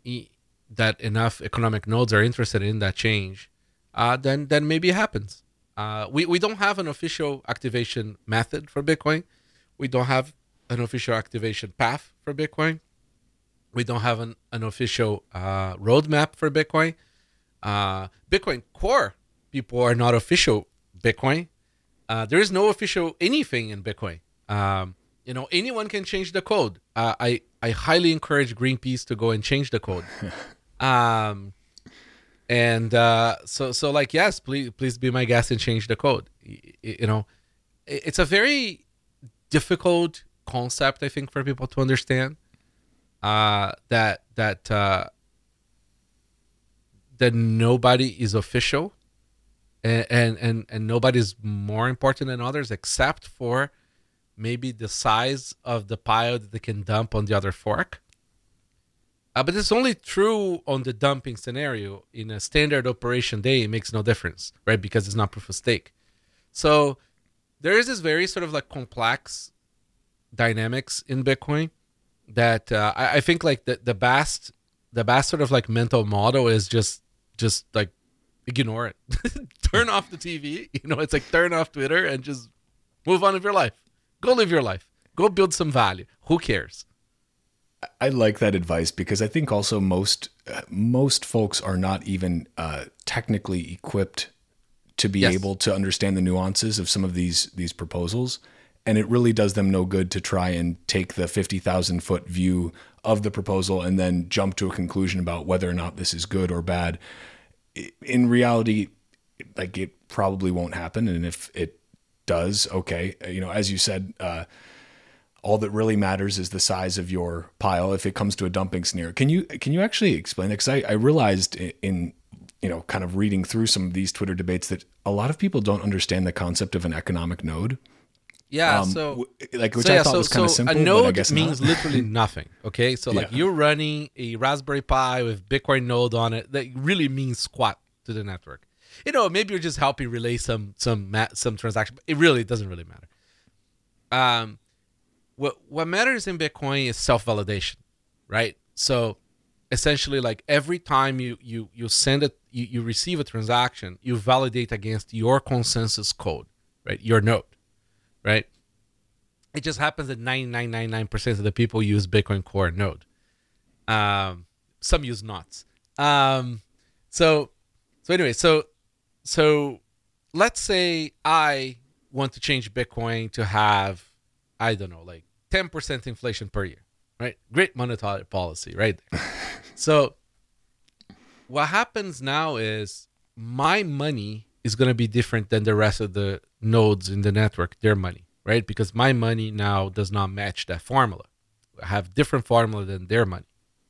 that enough economic nodes are interested in that change, uh, then then maybe it happens. Uh, we we don't have an official activation method for Bitcoin. We don't have an official activation path for Bitcoin. We don't have an an official uh, roadmap for Bitcoin. Uh, Bitcoin Core people are not official Bitcoin. Uh, there is no official anything in Bitcoin. Um, you know, anyone can change the code. Uh, I, I highly encourage Greenpeace to go and change the code. um, and uh, so, so like, yes, please, please be my guest and change the code. You, you know, it's a very difficult concept, I think, for people to understand. Uh, that that uh, that nobody is official. And, and and and nobody's more important than others, except for maybe the size of the pile that they can dump on the other fork. Uh, but it's only true on the dumping scenario. In a standard operation day, it makes no difference, right? Because it's not proof of stake. So there is this very sort of like complex dynamics in Bitcoin that uh, I, I think like the the best the best sort of like mental model is just just like ignore it. Turn off the T V. You know, it's like turn off Twitter and just move on with your life. Go live your life. Go build some value. Who cares? I like that advice because I think also most uh, most folks are not even uh, technically equipped to be yes. able to understand the nuances of some of these these proposals, and it really does them no good to try and take the fifty thousand foot view of the proposal and then jump to a conclusion about whether or not this is good or bad. In reality, like it probably won't happen. And if it does, okay, you know, as you said, uh, all that really matters is the size of your pile if it comes to a dumping scenario. Can you can you actually explain that? Because I, I realized in, you know, kind of reading through some of these Twitter debates that a lot of people don't understand the concept of an economic node. Yeah, um, so like which so, I yeah, thought so, was kind of so simple. A node but I guess means not. literally nothing. Okay, so like yeah. you're running a Raspberry Pi with Bitcoin node on it. That really means squat to the network. You know, maybe you're just helping relay some some some transaction, but it really doesn't really matter. Um, what what matters in Bitcoin is self-validation, right? So essentially, like every time you you you send it, you, you receive a transaction, you validate against your consensus code, right? Your node. right? It just happens that ninety-nine point nine nine percent of the people use Bitcoin Core node. Um, some use knots. Um, so, so anyway, so, so let's say I want to change Bitcoin to have, I don't know, like ten percent inflation per year, right? Great monetary policy, right? So what happens now is my money is going to be different than the rest of the nodes in the network, their money, right? Because my money now does not match that formula. I have different formula than their money.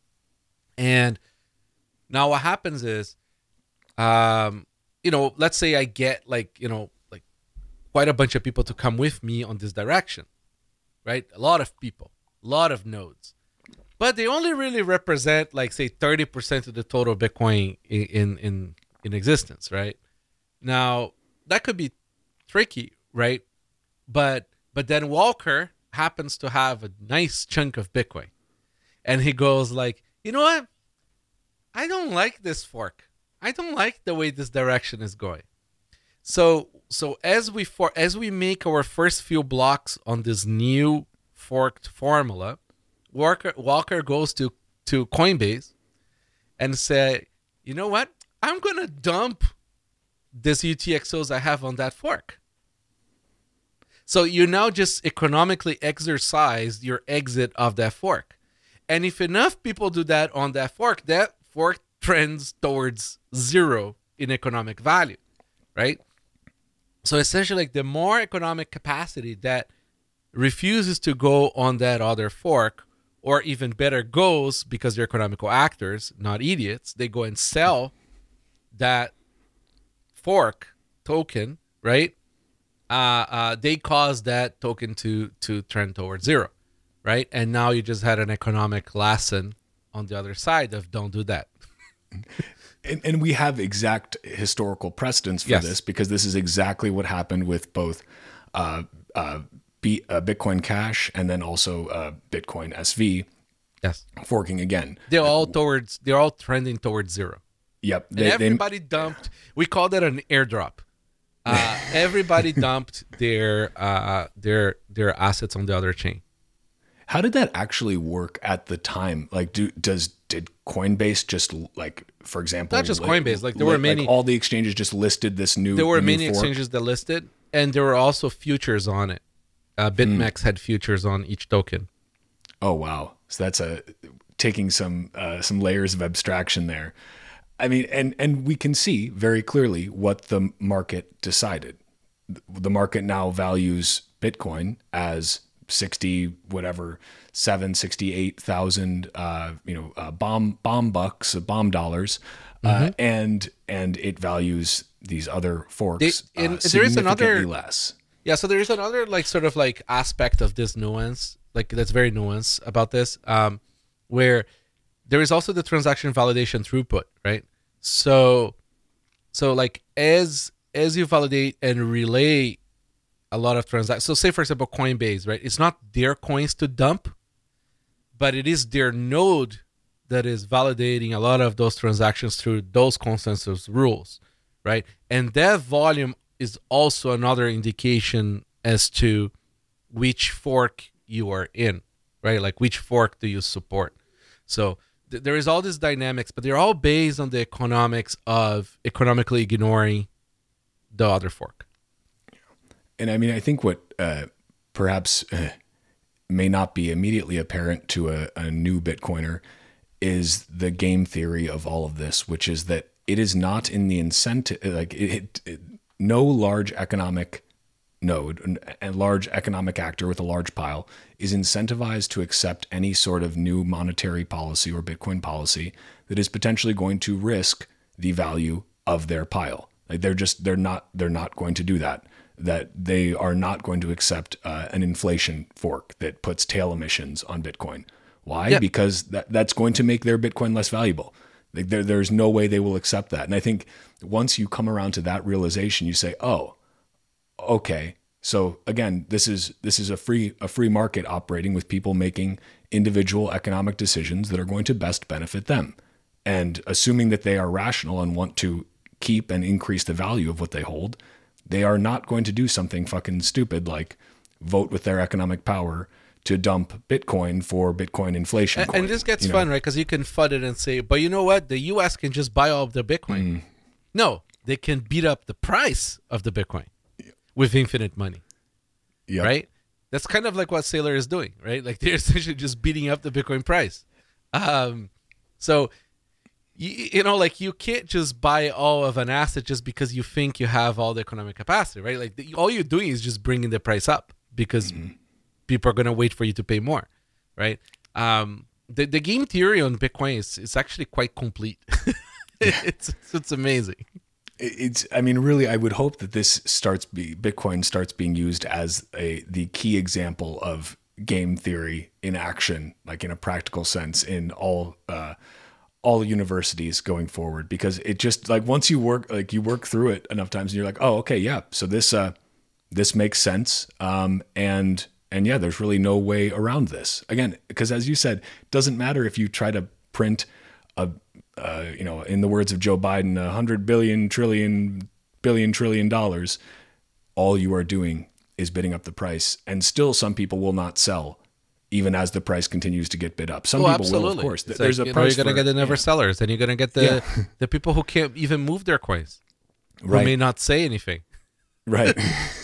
And now what happens is, um, you know, let's say I get like, you know, like quite a bunch of people to come with me on this direction, right? A lot of people, a lot of nodes, but they only really represent like, say, thirty percent of the total Bitcoin in, in, in, in existence, right? Now that could be tricky, right? But, but then Walker happens to have a nice chunk of Bitcoin, and he goes like, you know what? I don't like this fork. I don't like the way this direction is going. So, so as we for as we make our first few blocks on this new forked formula, Walker Walker goes to to Coinbase and say, you know what? I'm gonna dump this U T X Os I have on that fork. So you now just economically exercise your exit of that fork. And if enough people do that on that fork, that fork trends towards zero in economic value, right? So essentially, like the more economic capacity that refuses to go on that other fork, or even better goes because they're economical actors, not idiots, they go and sell that fork token, right? Uh, uh, they cause that token to to trend towards zero, right? And now you just had an economic lesson on the other side of don't do that. And, and we have exact historical precedents for yes. this, because this is exactly what happened with both uh, uh, B, uh, Bitcoin Cash and then also uh, Bitcoin S V. Yes, forking again. They're all towards. They're all trending towards zero. Yep. They, and everybody they, dumped. We call that an airdrop. Uh, everybody dumped their uh, their their assets on the other chain. How did that actually work at the time? Like, do does did Coinbase just like, for example, not just li- Coinbase, like there li- were many. Like all the exchanges just listed this new. There were new many fork? exchanges that listed, and there were also futures on it. Uh, BitMEX mm. had futures on each token. Oh wow! So that's a taking some uh, some layers of abstraction there. I mean, and and we can see very clearly what the market decided. The market now values Bitcoin as sixty whatever seven sixty eight thousand uh you know uh, bomb bomb bucks uh, bomb dollars mm-hmm. uh, and and it values these other forks they, and uh, there is another less. Yeah, so there is another like sort of like aspect of this nuance, like that's very nuanced about this, um where there is also the transaction validation throughput, right? So so like as as you validate and relay a lot of transactions. So say, for example, Coinbase, right? It's not their coins to dump, but it is their node that is validating a lot of those transactions through those consensus rules, right? And that volume is also another indication as to which fork you are in, right? Like which fork do you support? So th- there is all these dynamics, but they're all based on the economics of economically ignoring the other fork. And I mean, I think what uh, perhaps uh, may not be immediately apparent to a, a new Bitcoiner is the game theory of all of this, which is that it is not in the incentive, like it, it, it, no large economic node and large economic actor with a large pile is incentivized to accept any sort of new monetary policy or Bitcoin policy that is potentially going to risk the value of their pile. Like they're just, they're not, they're not going to do that. That they are not going to accept uh, an inflation fork that puts tail emissions on Bitcoin. Why? Yeah. Because that, that's going to make their Bitcoin less valuable. Like there, there's no way they will accept that. And I think once you come around to that realization, you say, oh, okay. So again, this is this is a free a free market operating with people making individual economic decisions that are going to best benefit them. And assuming that they are rational and want to keep and increase the value of what they hold, they are not going to do something fucking stupid like vote with their economic power to dump Bitcoin for Bitcoin inflation. And, coin, and this gets you fun, know? right? Because you can fud it and say, but you know what? The U S can just buy all of the Bitcoin. Mm. No, they can beat up the price of the Bitcoin with infinite money, Yep. right? That's kind of like what Sailor is doing, right? Like they're essentially just beating up the Bitcoin price. Um, so, you, you know, like you can't just buy all of an asset just because you think you have all the economic capacity, right? Like the, all you're doing is just bringing the price up because mm-hmm. people are going to wait for you to pay more, right? Um, the, the game theory on Bitcoin is, is actually quite complete. it's, it's amazing. It's, I mean, really, I would hope that this starts be Bitcoin starts being used as a the key example of game theory in action, like in a practical sense, in all uh, all universities going forward. Because it just like once you work like you work through it enough times, and you're like, oh, okay, yeah, so this uh, this makes sense, um, and and yeah, there's really no way around this. Again, because as you said, it doesn't matter if you try to print a Uh, you know, in the words of Joe Biden, a hundred billion, trillion, billion, trillion dollars, all you are doing is bidding up the price. And still some people will not sell, even as the price continues to get bid up. Some oh, people absolutely. will, of course. It's There's like, a you price know, you're going to for, get the never yeah. sellers, and you're going to get the, yeah. the people who can't even move their coins, right. who may not say anything. Right.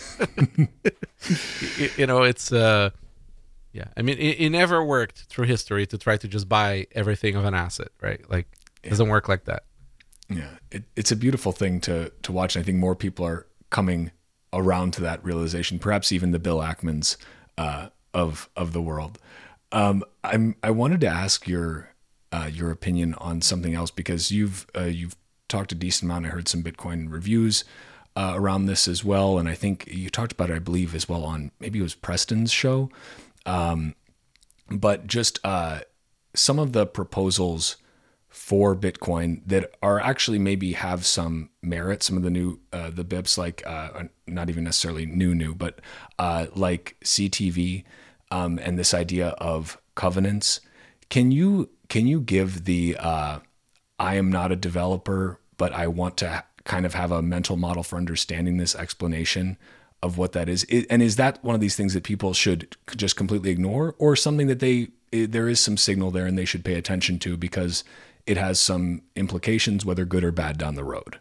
you, you know, it's... Uh, yeah, I mean, it, it never worked through history to try to just buy everything of an asset, right? Like, it doesn't work like that. Yeah, it, it's a beautiful thing to to watch. And I think more people are coming around to that realization. Perhaps even the Bill Ackmans uh, of of the world. Um, I'm I wanted to ask your uh, your opinion on something else because you've uh, you've talked a decent amount. I heard some Bitcoin reviews uh, around this as well, and I think you talked about it, I believe, as well on maybe it was Preston's show. Um, but just uh, some of the proposals for Bitcoin that are actually maybe have some merit. Some of the new, uh, the B I Ps, like, uh, not even necessarily new, new, but, uh, like C T V, um, and this idea of covenants. Can you, can you give the, uh, I am not a developer, but I want to ha- kind of have a mental model for understanding this explanation of what that is? It, and is that one of these things that people should just completely ignore, or something that they, it, there is some signal there and they should pay attention to because it has some implications, whether good or bad, down the road?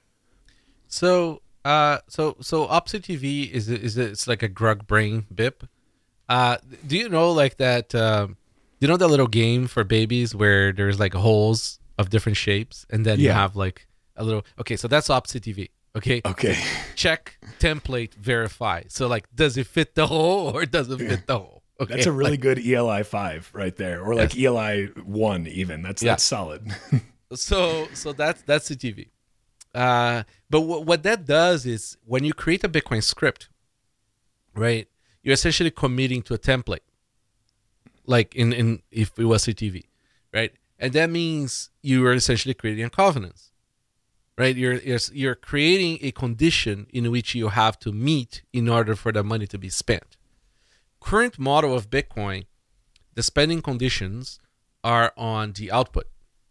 So, uh, so, so Opposite T V is is it's like a Grug brain B I P. Uh, do you know like that? Um, you know that little game for babies where there's like holes of different shapes, and then yeah. you have like a little. Okay, so that's Opposite T V. Okay. Okay. Check, template, verify. So like, does it fit the hole or does it fit the hole? Okay. That's a really like, good E L I five right there, or like yes. E L I one even. That's yeah. that's solid. so so that's that's the T V. Uh, but w- what that does is when you create a Bitcoin script, right? You're essentially committing to a template, like in in if it was C T V, right? And that means you are essentially creating a covenant, right? You're you're you're creating a condition in which you have to meet in order for the money to be spent. Current model of Bitcoin, the spending conditions are on the output.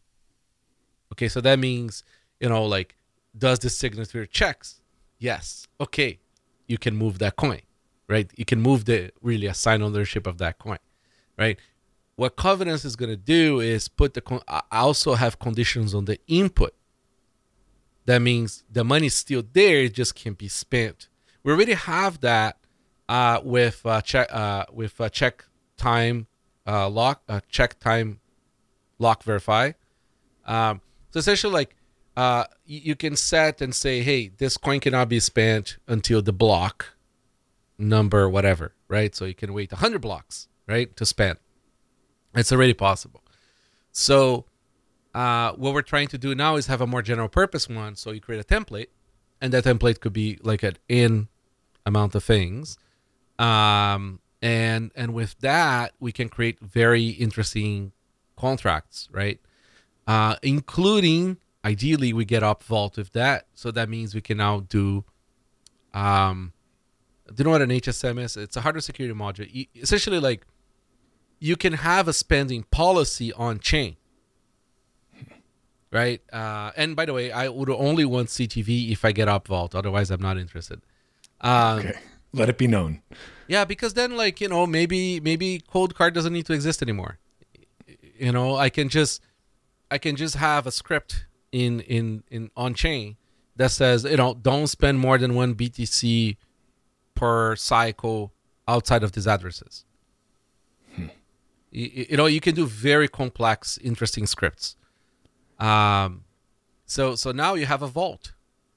Okay, so that means, you know, like, does the signature checks? Yes. Okay, you can move that coin, right? You can move the really assigned ownership of that coin, right? What Covenants is going to do is put the con- also have conditions on the input. That means the money's still there, it just can't be spent. We already have that. Uh, with uh, check uh, with uh, check time uh, lock uh, check time lock verify. Um, so essentially, like uh, you, you can set and say, hey, this coin cannot be spent until the block number whatever, right? So you can wait one hundred blocks, right, to spend. It's already possible. So uh, what we're trying to do now is have a more general purpose one. So you create a template, and that template could be like an in amount of things. Um, and, and with that, we can create very interesting contracts, right? Uh, including, ideally, we get upvault with that. So that means we can now do, um, do you know what an H S M is? It's a hardware security module. You, essentially, like, you can have a spending policy on chain, right? Uh, and by the way, I would only want C T V if I get upvault. Otherwise, I'm not interested. Um, okay. Let it be known. Yeah, because then, like, you know, maybe maybe cold card doesn't need to exist anymore. You know, I can just I can just have a script in in in on chain that says, you know, don't spend more than one B T C per cycle outside of these addresses. Hmm. You, you know, you can do very complex, interesting scripts. Um, so so now you have a vault.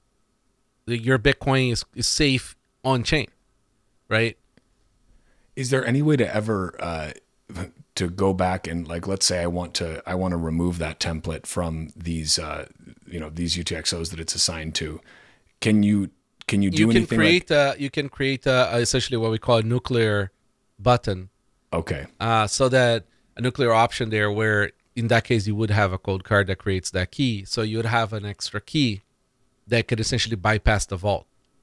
Your Bitcoin is, is safe on chain, right? Is there any way to ever uh, to go back and, like, let's say I want to I want to remove that template from these uh, you know these U T X Os that it's assigned to? Can you can you do you can anything? Create like... a, you can create a, essentially what we call a nuclear button. Okay. Uh, so that a nuclear option there, where in that case you would have a cold card that creates that key. So you would have an extra key that could essentially bypass the vault.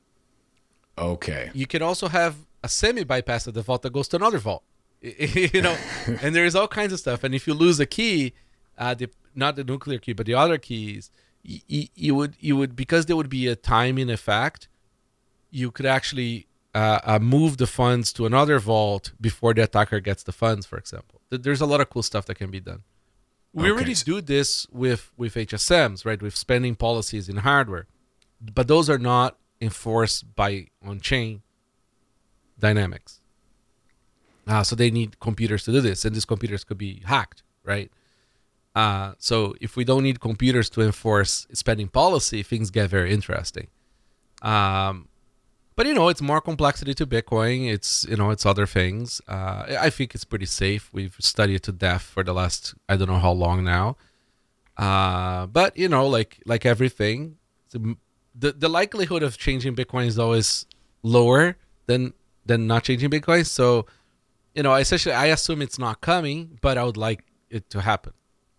Okay. You can also have a semi bypass of the vault that goes to another vault. You know, and there's all kinds of stuff. And if you lose a key, uh, the, not the nuclear key, but the other keys, you, you would you would because there would be a timing effect. You could actually uh, uh, move the funds to another vault before the attacker gets the funds, for example. There's a lot of cool stuff that can be done. We okay. already do this with, with H S Ms, right? With spending policies in hardware. But those are not enforced by on-chain dynamics. Uh, so they need computers to do this. And these computers could be hacked, right? Uh, so if we don't need computers to enforce spending policy, things get very interesting. Um, but, you know, it's more complexity to Bitcoin. It's, you know, it's other things. Uh, I think it's pretty safe. We've studied it to death for the last, I don't know how long now. Uh, but, you know, like like everything, the, the likelihood of changing Bitcoin is always lower than than not changing Bitcoin. So, you know, essentially, I assume it's not coming, but I would like it to happen.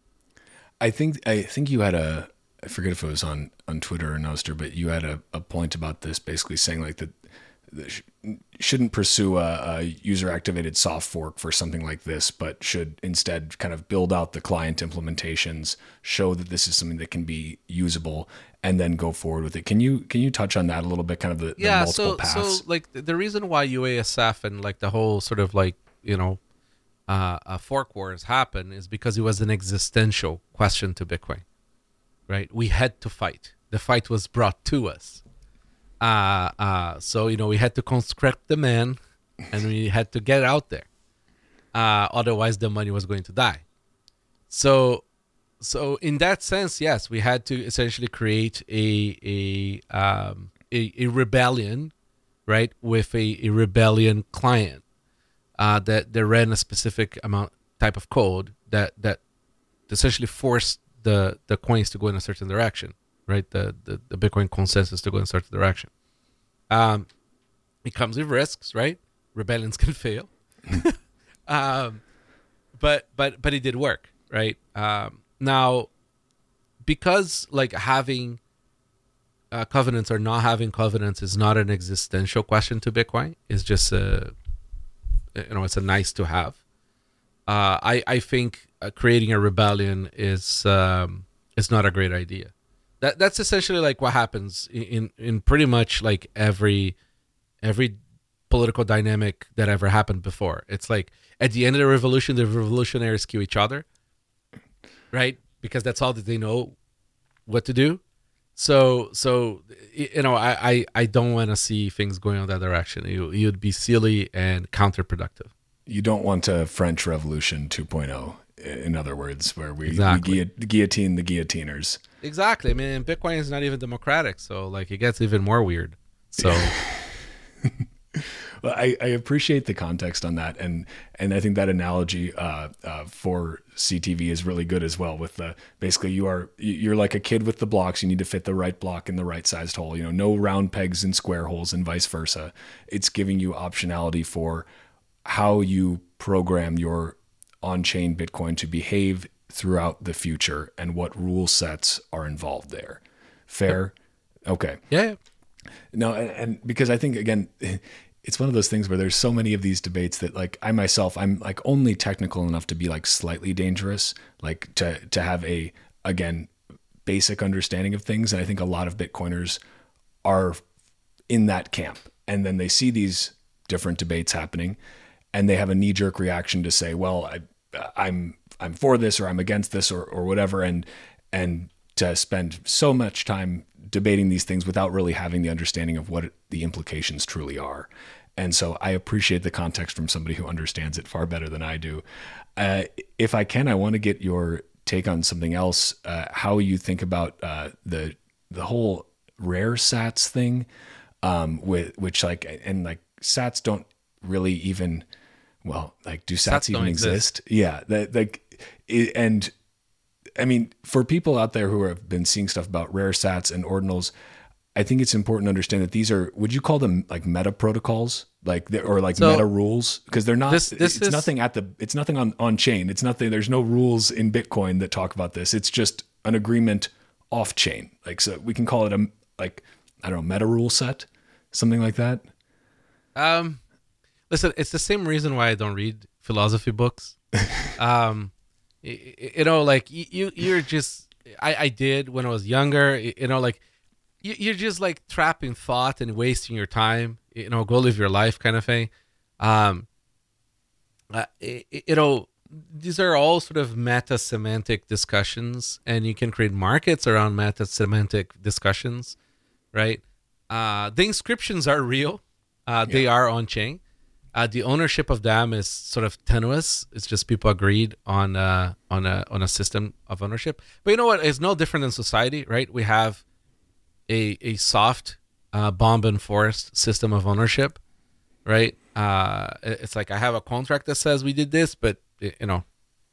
I think I think you had a, I forget if it was on, on Twitter or Nostr, but you had a, a point about this, basically saying like that, that sh- shouldn't pursue a, a user activated soft fork for something like this, but should instead kind of build out the client implementations, show that this is something that can be usable, and then go forward with it. Can you can you touch on that a little bit, kind of the, yeah, the multiple so, paths? So like the reason why U A S F and like the whole sort of like, you know, uh, uh, fork wars happen is because it was an existential question to Bitcoin, right? We had to fight. The fight was brought to us. Uh, uh, so, you know, we had to conscript the man and we had to get out there. Uh, otherwise, the money was going to die. So, so in that sense, yes, we had to essentially create a a um, a, a rebellion, right, with a, a rebellion client uh, that that ran a specific amount type of code that that essentially forced the the coins to go in a certain direction, right? The the, the Bitcoin consensus to go in a certain direction. Um, it comes with risks, right? Rebellions can fail, um, but but but it did work, right? Um, now, because like having uh, covenants or not having covenants is not an existential question to Bitcoin. It's just a, you know, it's a nice to have. Uh, I I think uh, creating a rebellion is um, is not a great idea. That that's essentially like what happens in, in, in pretty much like every every political dynamic that ever happened before. It's like at the end of the revolution, the revolutionaries kill each other, right? Because that's all that they know what to do. So so you know, I I, I don't want to see things going in that direction. You you'd be silly and counterproductive. You don't want a French Revolution two point oh. In other words, where we, exactly. we guillotine the guillotiners. Exactly. I mean, Bitcoin is not even democratic, so like it gets even more weird. So, well, I, I appreciate the context on that, and and I think that analogy uh, uh, for C T V is really good as well. With the basically, you are you're like a kid with the blocks. You need to fit the right block in the right sized hole. You know, no round pegs in square holes, and vice versa. It's giving you optionality for how you program your on-chain Bitcoin to behave throughout the future and what rule sets are involved there. Fair? Okay. Yeah. No, and, and because I think, again, it's one of those things where there's so many of these debates that like I myself, I'm like only technical enough to be like slightly dangerous, like to, to have a, again, basic understanding of things. And I think a lot of Bitcoiners are in that camp. and then they see these different debates happening, and they have a knee-jerk reaction to say, well, I, I'm I'm for this, or I'm against this, or or whatever, and and to spend so much time debating these things without really having the understanding of what the implications truly are. And so I appreciate the context from somebody who understands it far better than I do. Uh, if I can, I want to get your take on something else, uh, how you think about uh, the the whole rare sats thing, um, with which like, and like sats don't really even, well, like do sats, sats even exist? exist? Yeah. That, like, and I mean, for people out there who have been seeing stuff about rare sats and ordinals, I think it's important to understand that these are, would you call them like meta protocols, like, or like so, meta rules? Because they're not, this, this it's is, nothing at the, it's nothing on, on chain. It's nothing, there's no rules in Bitcoin that talk about this. It's just an agreement off chain. Like, so we can call it a, like, I don't know, meta rule set, something like that. Um, listen, it's the same reason why I don't read philosophy books. um, you, you know, like you, you're just, I, I did when I was younger, you know, like, you're just like trapping thought and wasting your time, you know, go live your life kind of thing. Um, uh, you know, these are all sort of meta semantic discussions, and you can create markets around meta semantic discussions, right? Uh, the inscriptions are real. Uh, yeah. They are on chain. Uh, the ownership of them is sort of tenuous. It's just people agreed on uh, on a on a system of ownership. But you know what? It's no different than society, right? We have a a soft uh, bomb and forest system of ownership, right? Uh, it's like I have a contract that says we did this, but you know,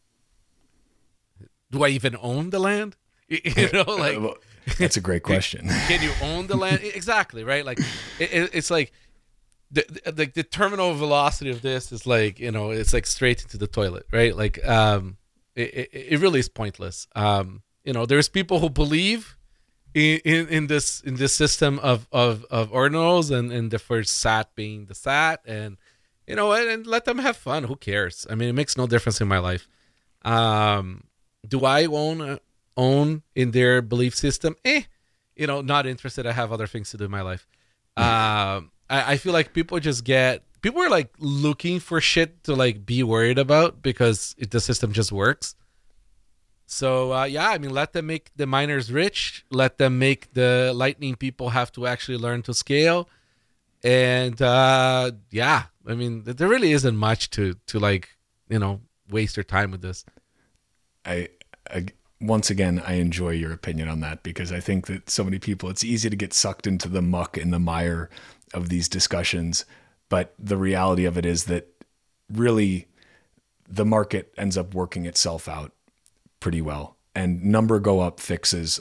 do I even own the land? You know, like that's a great question. Can you own the land? Exactly, right? Like it, it's like the, the the terminal velocity of this is like, you know, it's like straight into the toilet, right? Like um, it it, it really is pointless. Um, you know, there's people who believe In, in in this in this system of of of ordinals, and and the first sat being the sat, and you know, and, and let them have fun. Who cares? I mean, it makes no difference in my life. Um, do I own uh, own in their belief system? Eh, you know, not interested. I have other things to do in my life. Um, I, I feel like people just get people are like looking for shit to like be worried about because it, the system just works. So, uh, yeah, I mean, let them make the miners rich. Let them make the Lightning people have to actually learn to scale. And, uh, yeah, I mean, there really isn't much to, to like, you know, waste your time with this. I, I, once again, I enjoy your opinion on that, because I think that so many people, it's easy to get sucked into the muck and the mire of these discussions. But the reality of it is that really the market ends up working itself out pretty well, and number go up fixes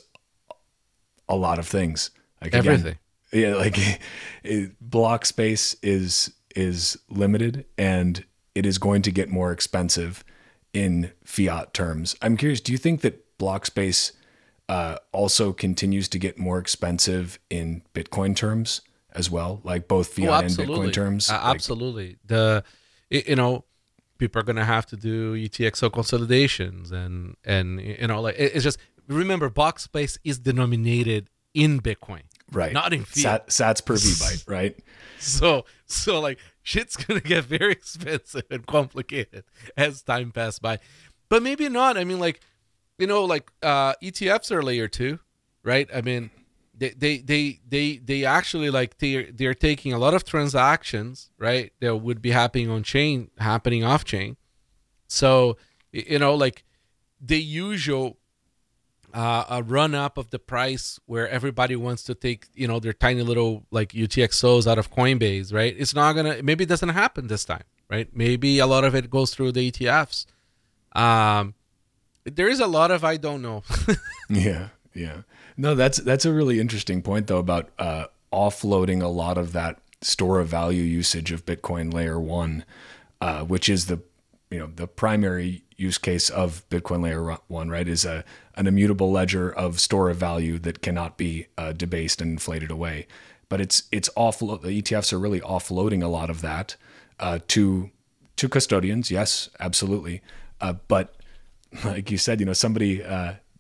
a lot of things. Like everything. Again, yeah, like it, block space is is limited, and it is going to get more expensive in fiat terms. I'm curious, do you think that block space uh, also continues to get more expensive in Bitcoin terms as well, like both fiat oh, and Bitcoin terms? Uh, like, absolutely. The you know. People are going to have to do U T X O consolidations, and, and you know, like, it's just, remember, block space is denominated in Bitcoin, right? Not in fiat. Sat, sats per V byte, right? So, so like, shit's going to get very expensive and complicated as time passes by. But maybe not. I mean, like, you know, like, uh, E T Fs are layer two, right? I mean, They, they they they they actually like they're they're taking a lot of transactions, right, that would be happening on chain happening off chain. So you know, like the usual uh, a run up of the price where everybody wants to take, you know, their tiny little like U T X Os out of Coinbase, right? It's not gonna, maybe it doesn't happen this time, right? Maybe a lot of it goes through the E T Fs. Um, there is a lot of I don't know. yeah, yeah. No, that's that's a really interesting point, though, about uh, offloading a lot of that store of value usage of Bitcoin layer one, uh, which is the you know the primary use case of Bitcoin layer one, right? Is a an immutable ledger of store of value that cannot be uh, debased and inflated away. But it's it's offload. The E T Fs are really offloading a lot of that uh, to to custodians. Yes, absolutely. Uh, but like you said, you know, somebody. Uh,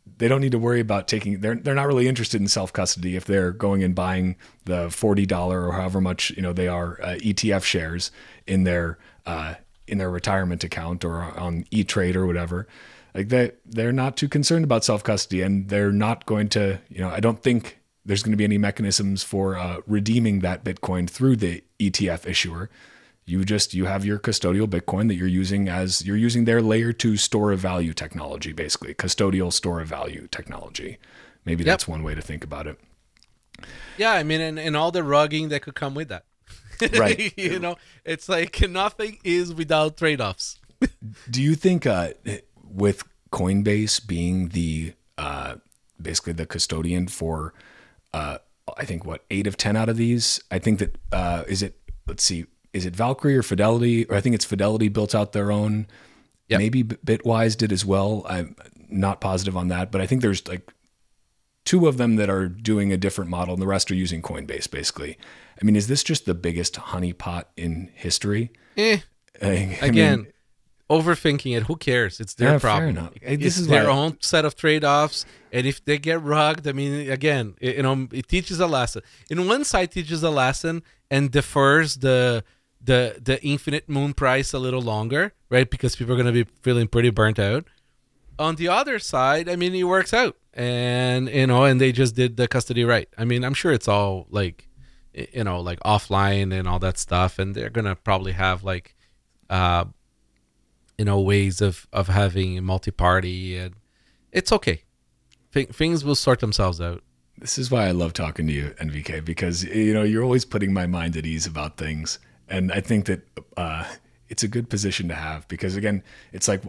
they don't need to worry about taking, they're, they're not really interested in self-custody if they're going and buying the forty dollars or however much, you know, they are uh, E T F shares in their, uh, in their retirement account or on E-Trade or whatever. Like they, they're not too concerned about self-custody, and they're not going to, you know, I don't think there's going to be any mechanisms for uh, redeeming that Bitcoin through the E T F issuer. You just, you have your custodial Bitcoin that you're using as, you're using their layer two store of value technology, basically custodial store of value technology. Maybe that's yep. one way to think about it. Yeah. I mean, and, and all the rugging that could come with that, right? You know, it's like nothing is without trade-offs. Do you think uh, with Coinbase being the, uh, basically the custodian for, uh, I think what, eight of ten out of these, I think that, uh, is it, let's see, is it Valkyrie or Fidelity? Or I think it's Fidelity built out their own. Yep. Maybe Bitwise did as well. I'm not positive on that, but I think there's like two of them that are doing a different model, and the rest are using Coinbase, basically. I mean, is this just the biggest honeypot in history? Eh. I, I Again, mean, overthinking it. Who cares? It's their yeah, problem. Fair enough. It's this is their why... own set of trade-offs, and if they get rugged, I mean, again, it, you know, it teaches a lesson. In one side, teaches a lesson and defers the the the infinite moon price a little longer, right? Because people are going to be feeling pretty burnt out. On the other side, I mean, it works out, and you know, and they just did the custody right. I mean, I'm sure it's all like, you know, like offline and all that stuff, and they're gonna probably have like, uh, you know, ways of of having multi-party, and it's okay. Th- things will sort themselves out. This is why I love talking to you, N V K, because you know you're always putting my mind at ease about things. And I think that uh, it's a good position to have, because, again, it's like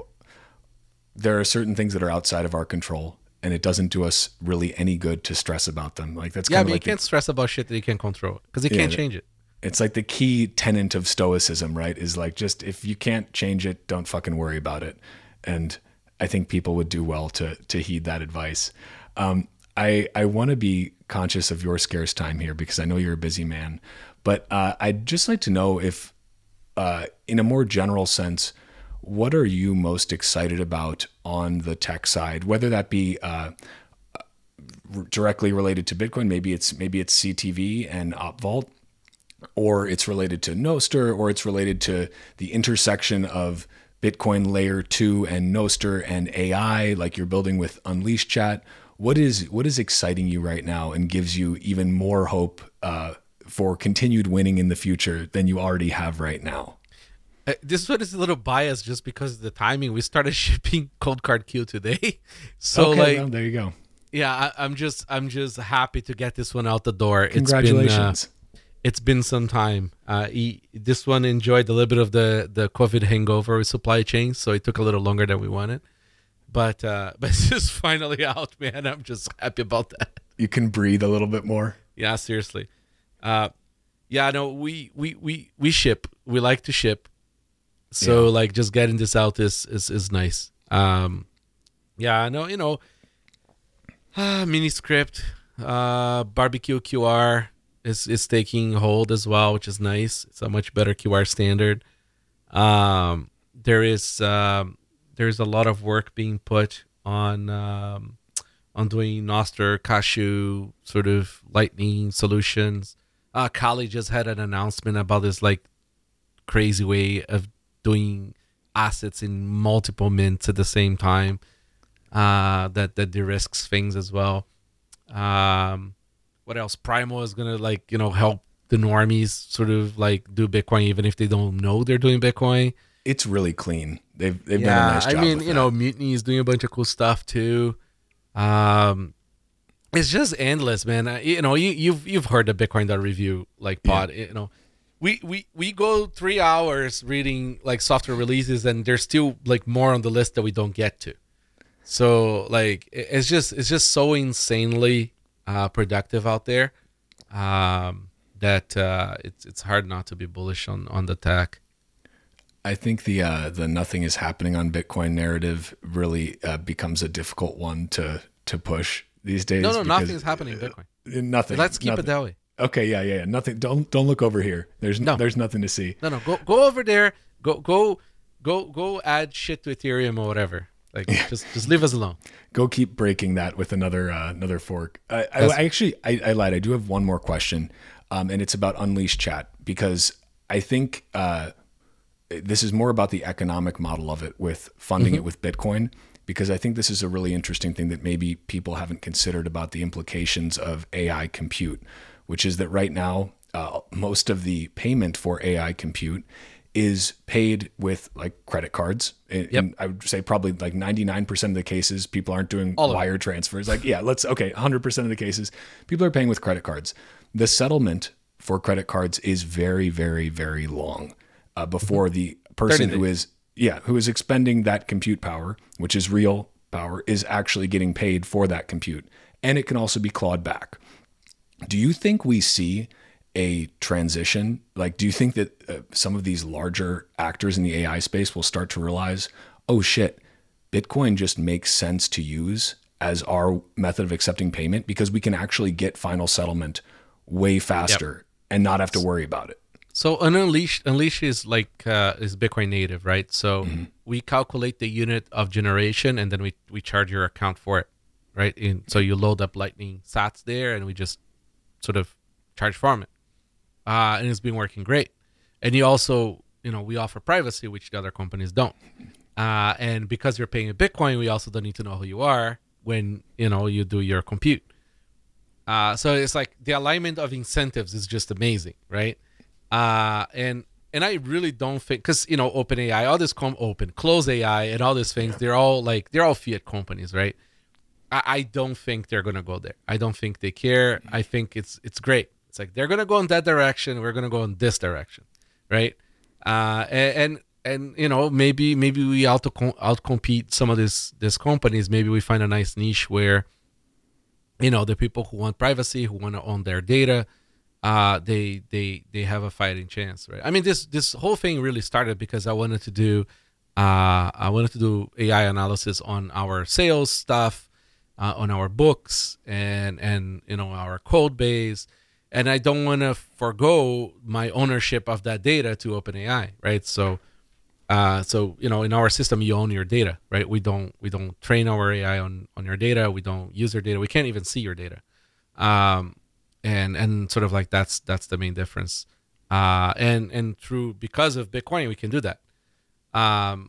there are certain things that are outside of our control, and it doesn't do us really any good to stress about them. Like that's yeah, kind but of like you can't the, stress about shit that you can't control, because you yeah, can't change it. It's like the key tenet of stoicism, right? Is like, just if you can't change it, don't fucking worry about it. And I think people would do well to to heed that advice. Um, I I want to be conscious of your scarce time here, because I know you're a busy man. But uh, I'd just like to know if, uh, in a more general sense, what are you most excited about on the tech side? Whether that be uh, directly related to Bitcoin, maybe it's maybe it's C T V and Opvault, or it's related to Nostr, or it's related to the intersection of Bitcoin layer two and Nostr and A I, like you're building with Unleashed Chat. What is what is exciting you right now and gives you even more hope uh, for continued winning in the future than you already have right now? Uh, this one is a little biased just because of the timing. We started shipping Cold Card Q today, so okay, like, well, there you go. Yeah, I, I'm just I'm just happy to get this one out the door. Congratulations! It's been, uh, it's been some time. Uh, he, this one enjoyed a little bit of the the COVID hangover with supply chains, so it took a little longer than we wanted. But uh, but it's just finally out, man. I'm just happy about that. You can breathe a little bit more. Yeah, seriously. Uh, yeah, no, we, we, we, we ship. We like to ship. So, yeah. like, just getting this out is is, is nice. Um, yeah, no, you know, uh, Miniscript, uh, Barbecue Q R is, is taking hold as well, which is nice. It's a much better Q R standard. Um, there is um, there's a lot of work being put on um, on doing Nostr, Cashew, sort of Lightning solutions. Uh, Kali just had an announcement about this like crazy way of doing assets in multiple mints at the same time. Uh, that that de-risks things as well. Um, what else? Primo is gonna like you know help the normies sort of like do Bitcoin even if they don't know they're doing Bitcoin. It's really clean. They've they've yeah, done a nice job. I mean, with you that. know, Mutiny is doing a bunch of cool stuff too. Um, it's just endless, man. Uh, you know, you you've you've heard the Bitcoin.review like pod. Yeah. You know, we we we go three hours reading like software releases, and there's still like more on the list that we don't get to. So like it's just it's just so insanely uh, productive out there um, that uh, it's it's hard not to be bullish on, on the tech. I think the uh, the nothing is happening on Bitcoin narrative really uh, becomes a difficult one to to push these days. No, no, nothing is happening in Bitcoin. Uh, nothing. Let's keep nothing. it that way. Okay, yeah, yeah, yeah. Nothing. Don't don't look over here. There's no. There's nothing to see. No, no. Go go over there. Go go go go. Add shit to Ethereum or whatever. Like just just leave us alone. Go keep breaking that with another uh, another fork. I, I, Yes. I actually I, I lied. I do have one more question, um, and it's about Unleash Chat, because I think uh, this is more about the economic model of it with funding it with Bitcoin, because I think this is a really interesting thing that maybe people haven't considered about the implications of A I compute, which is that right now uh, most of the payment for A I compute is paid with like credit cards. And, Yep. and I would say probably like ninety-nine percent of the cases, people aren't doing All of wire transfers. Like, yeah, let's, okay, one hundred percent of the cases, people are paying with credit cards. The settlement for credit cards is very, very, very long uh, before the person thirty who days. is, yeah, who is expending that compute power, which is real power, is actually getting paid for that compute. And it can also be clawed back. Do you think we see a transition? Like, do you think that uh, some of these larger actors in the A I space will start to realize, oh shit, Bitcoin just makes sense to use as our method of accepting payment because we can actually get final settlement way faster and not have to worry about it? So an Unleash Unleash is like uh, is Bitcoin native, right? So we calculate the unit of generation and then we we charge your account for it, right? And so you load up Lightning Sats there, and we just sort of charge from it. Uh, and it's been working great. And you also, you know, we offer privacy, which the other companies don't. Uh, and because you're paying in Bitcoin, we also don't need to know who you are when, you know, you do your compute. Uh, so it's like the alignment of incentives is just amazing, right? Uh, and and I really don't think, because, you know, OpenAI, all this com open, close A I, and all these things, they're all like, they're all fiat companies, right? I, I don't think they're going to go there. I don't think they care. I think it's it's great. It's like they're gonna go in that direction. We're gonna go in this direction, right? Uh, and, and and you know maybe maybe we out outcompete some of these these companies. Maybe we find a nice niche where, you know, the people who want privacy, who want to own their data, uh, they they they have a fighting chance, right? I mean, this this whole thing really started because I wanted to do uh, I wanted to do A I analysis on our sales stuff, uh, on our books, and and you know our code base. And I don't want to forego my ownership of that data to OpenAI, right? So, uh, so you know, in our system, you own your data, right? We don't we don't train our A I on on your data. We don't use your data. We can't even see your data, um, and and sort of like that's that's the main difference. Uh, and and through because of Bitcoin, we can do that. Um,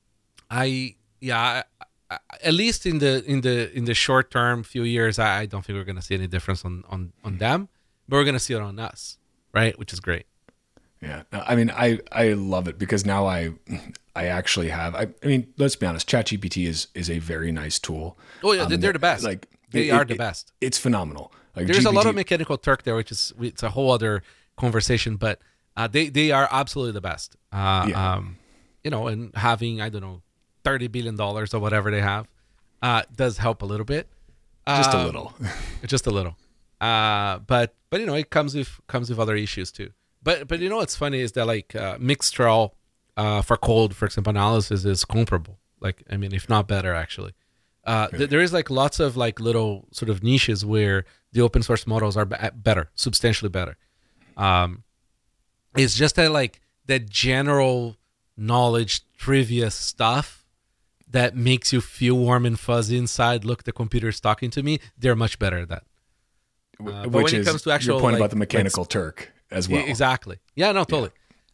I yeah. I, I, at least in the in the in the short term, few years, I, I don't think we're gonna see any difference on on on them. But we're gonna see it on us, right? Which is great. Yeah, no, I mean, I I love it because now I I actually have. I, I mean, let's be honest. ChatGPT is is a very nice tool. Oh yeah, Um, they're, and they're the best. Like they it- are it- the best. It's phenomenal. Like There's a lot G P T of mechanical Turk there, which is it's a whole other conversation. But uh, they they are absolutely the best. Uh, Yeah. um, you know, and having I don't know thirty billion dollars or whatever they have uh, does help a little bit. just a Um, little. just a little. Uh, but but you know it comes with comes with other issues too. But but you know what's funny is that like uh, Mixtral uh, for cold, for example, analysis is comparable. Like I mean, if not better, actually. Uh, Really? th- there is like lots of like little sort of niches where the open source models are be- better, substantially better. Um, it's just that like that general knowledge trivia stuff that makes you feel warm and fuzzy inside. Look, the computer's talking to me. They're much better at that. Uh, but Which when it is comes to actual, your point like- about the like mechanical Turk as well. E- Exactly. Yeah, no, totally.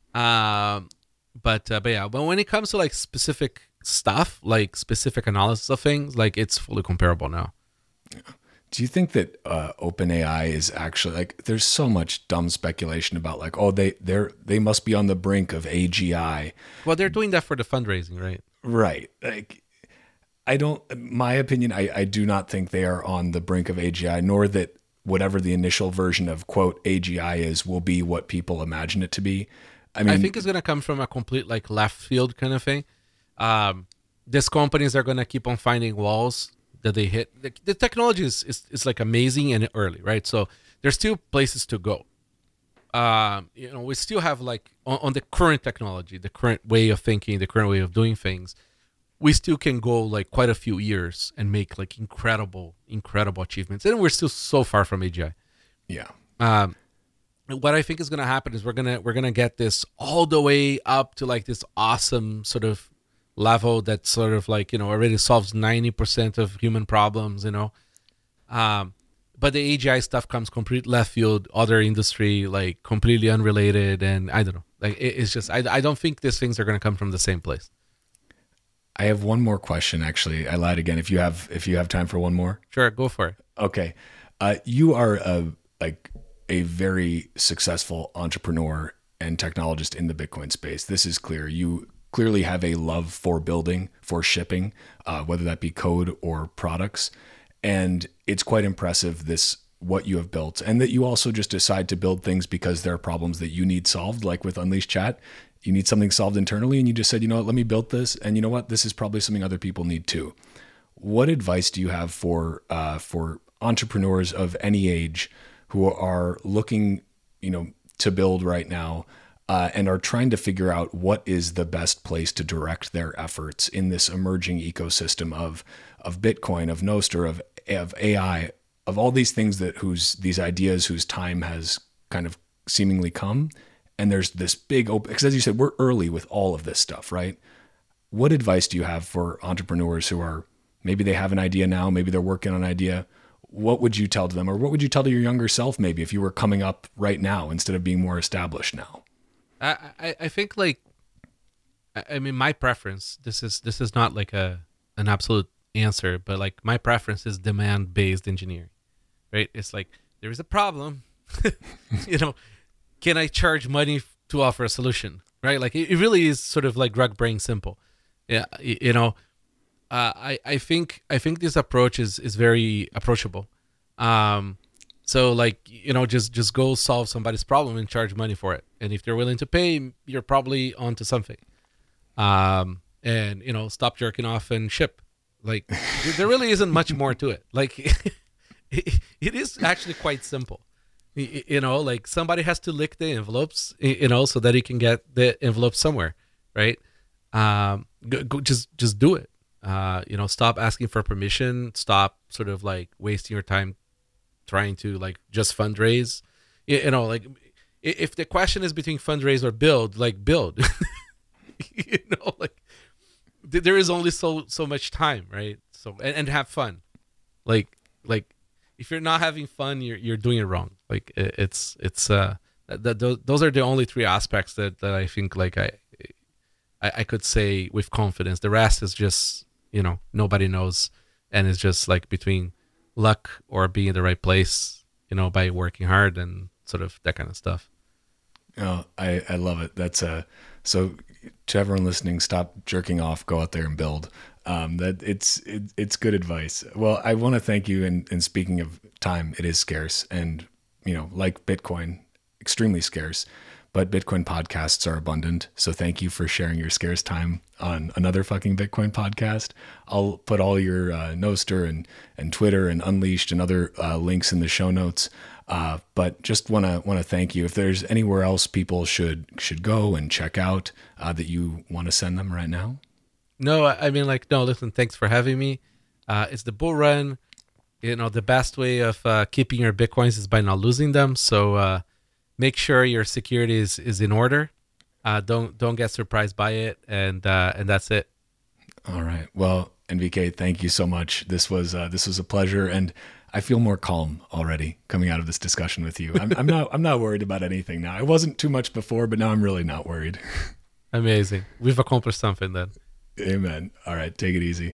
Um, but uh, but yeah, but when it comes to like specific stuff, like specific analysis of things, like it's fully comparable now. Do you think that uh, OpenAI is actually like? There's so much dumb speculation about like, oh, they they're they must be on the brink of A G I. Well, they're doing that for the fundraising, right? Right. Like, I don't. My opinion, I I do not think they are on the brink of A G I, nor that whatever the initial version of quote A G I is will be what people imagine it to be. I mean, I think it's gonna come from a complete like left field kind of thing. Um, these companies are gonna keep on finding walls that they hit. The, the technology is, is is like amazing and early, right? So there's still places to go. Um, you know, we still have like on, on the current technology, the current way of thinking, the current way of doing things. We still can go like quite a few years and make like incredible, incredible achievements, and we're still so far from A G I. yeah. Um, what I think is going to happen is we're gonna we're gonna get this all the way up to like this awesome sort of level that sort of like, you know, already solves ninety percent of human problems, you know. Um, but the A G I stuff comes complete left field, other industry, like completely unrelated. And I don't know, like it, it's just, I, I don't think these things are going to come from the same place. I have one more question, actually. I lied again. If you have, if you have time for one more. Sure. Go for it. Okay. Uh, you are a, like a very successful entrepreneur and technologist in the Bitcoin space. This is clear. You clearly have a love for building, for shipping, uh, whether that be code or products. And it's quite impressive, this, what you have built, and that you also just decide to build things because there are problems that you need solved, like with Unleashed Chat. You need something solved internally, and you just said, you know what, let me build this. And you know what, this is probably something other people need too. What advice do you have for uh, for entrepreneurs of any age who are looking, you know, to build right now uh, and are trying to figure out what is the best place to direct their efforts in this emerging ecosystem of of Bitcoin, of Nostr, of of A I, of all these things that whose these ideas whose time has kind of seemingly come? And there's this big open, because as you said, we're early with all of this stuff, right? What advice do you have for entrepreneurs who are, maybe they have an idea now, maybe they're working on an idea? What would you tell to them? Or what would you tell to your younger self, maybe, if you were coming up right now instead of being more established now? I, I, I think like, I mean, my preference, this is, this is not like a, an absolute answer, but like my preference is demand-based engineering, right? It's like, there is a problem, you know, can I charge money to offer a solution, right? Like it, it really is sort of like rug brain simple. Yeah. You, you know, uh, I, I think, I think this approach is, is very approachable. Um, so like, you know, just, just go solve somebody's problem and charge money for it. And if they're willing to pay, you're probably onto something. Um, and you know, stop jerking off and ship. Like there really isn't much more to it. Like it, it is actually quite simple. You know, like somebody has to lick the envelopes, you know, so that you can get the envelope somewhere, right? Um, go, go, just just do it. Uh, you know, stop asking for permission. Stop sort of like wasting your time trying to like just fundraise. You, you know, like if the question is between fundraise or build, like build. You know, like there is only so so much time, right? So and, and have fun, like like. If you're not having fun, you're you're doing it wrong. Like it, it's it's uh that those those are the only three aspects that, that I think like I, I I could say with confidence. The rest is just, you know, nobody knows, and it's just like between luck or being in the right place, you know, by working hard and sort of that kind of stuff. Oh, I I love it. That's uh so to everyone listening, stop jerking off, go out there and build. Um, that it's it, it's good advice. Well, I want to thank you. And, and speaking of time, it is scarce, and you know, like Bitcoin, extremely scarce. But Bitcoin podcasts are abundant. So thank you for sharing your scarce time on another fucking Bitcoin podcast. I'll put all your uh, Nostr and and Twitter and Unleashed and other uh, links in the show notes. Uh, but just want to want to thank you. If there's anywhere else people should should go and check out uh, that you want to send them right now. No, I mean, like, no, listen, thanks for having me. Uh, it's the bull run. You know, the best way of uh, keeping your Bitcoins is by not losing them. So uh, make sure your security is, is in order. Uh, don't don't get surprised by it. And uh, and that's it. All right. Well, N V K, thank you so much. This was uh, this was a pleasure. And I feel more calm already coming out of this discussion with you. I'm, I'm not I'm not worried about anything now. I wasn't too much before, but now I'm really not worried. Amazing. We've accomplished something then. Amen. All right. Take it easy.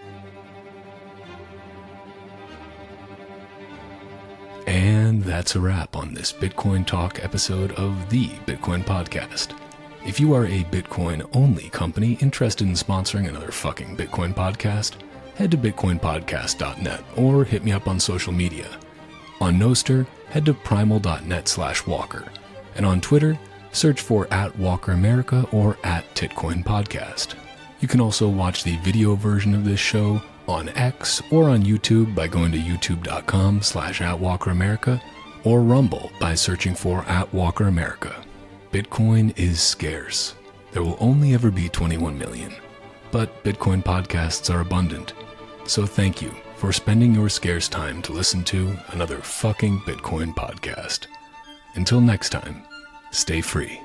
And that's a wrap on this Bitcoin Talk episode of the Bitcoin Podcast. If you are a Bitcoin-only company interested in sponsoring another fucking Bitcoin podcast, head to bitcoin podcast dot net or hit me up on social media. On Nostr, head to primal dot net slash walker. And on Twitter, search for at Walker America or at Titcoin Podcast. You can also watch the video version of this show on X or on YouTube by going to youtube dot com slash at Walker America or Rumble by searching for at Walker America. Bitcoin is scarce. There will only ever be twenty-one million, but Bitcoin podcasts are abundant. So thank you for spending your scarce time to listen to another fucking Bitcoin podcast. Until next time, stay free.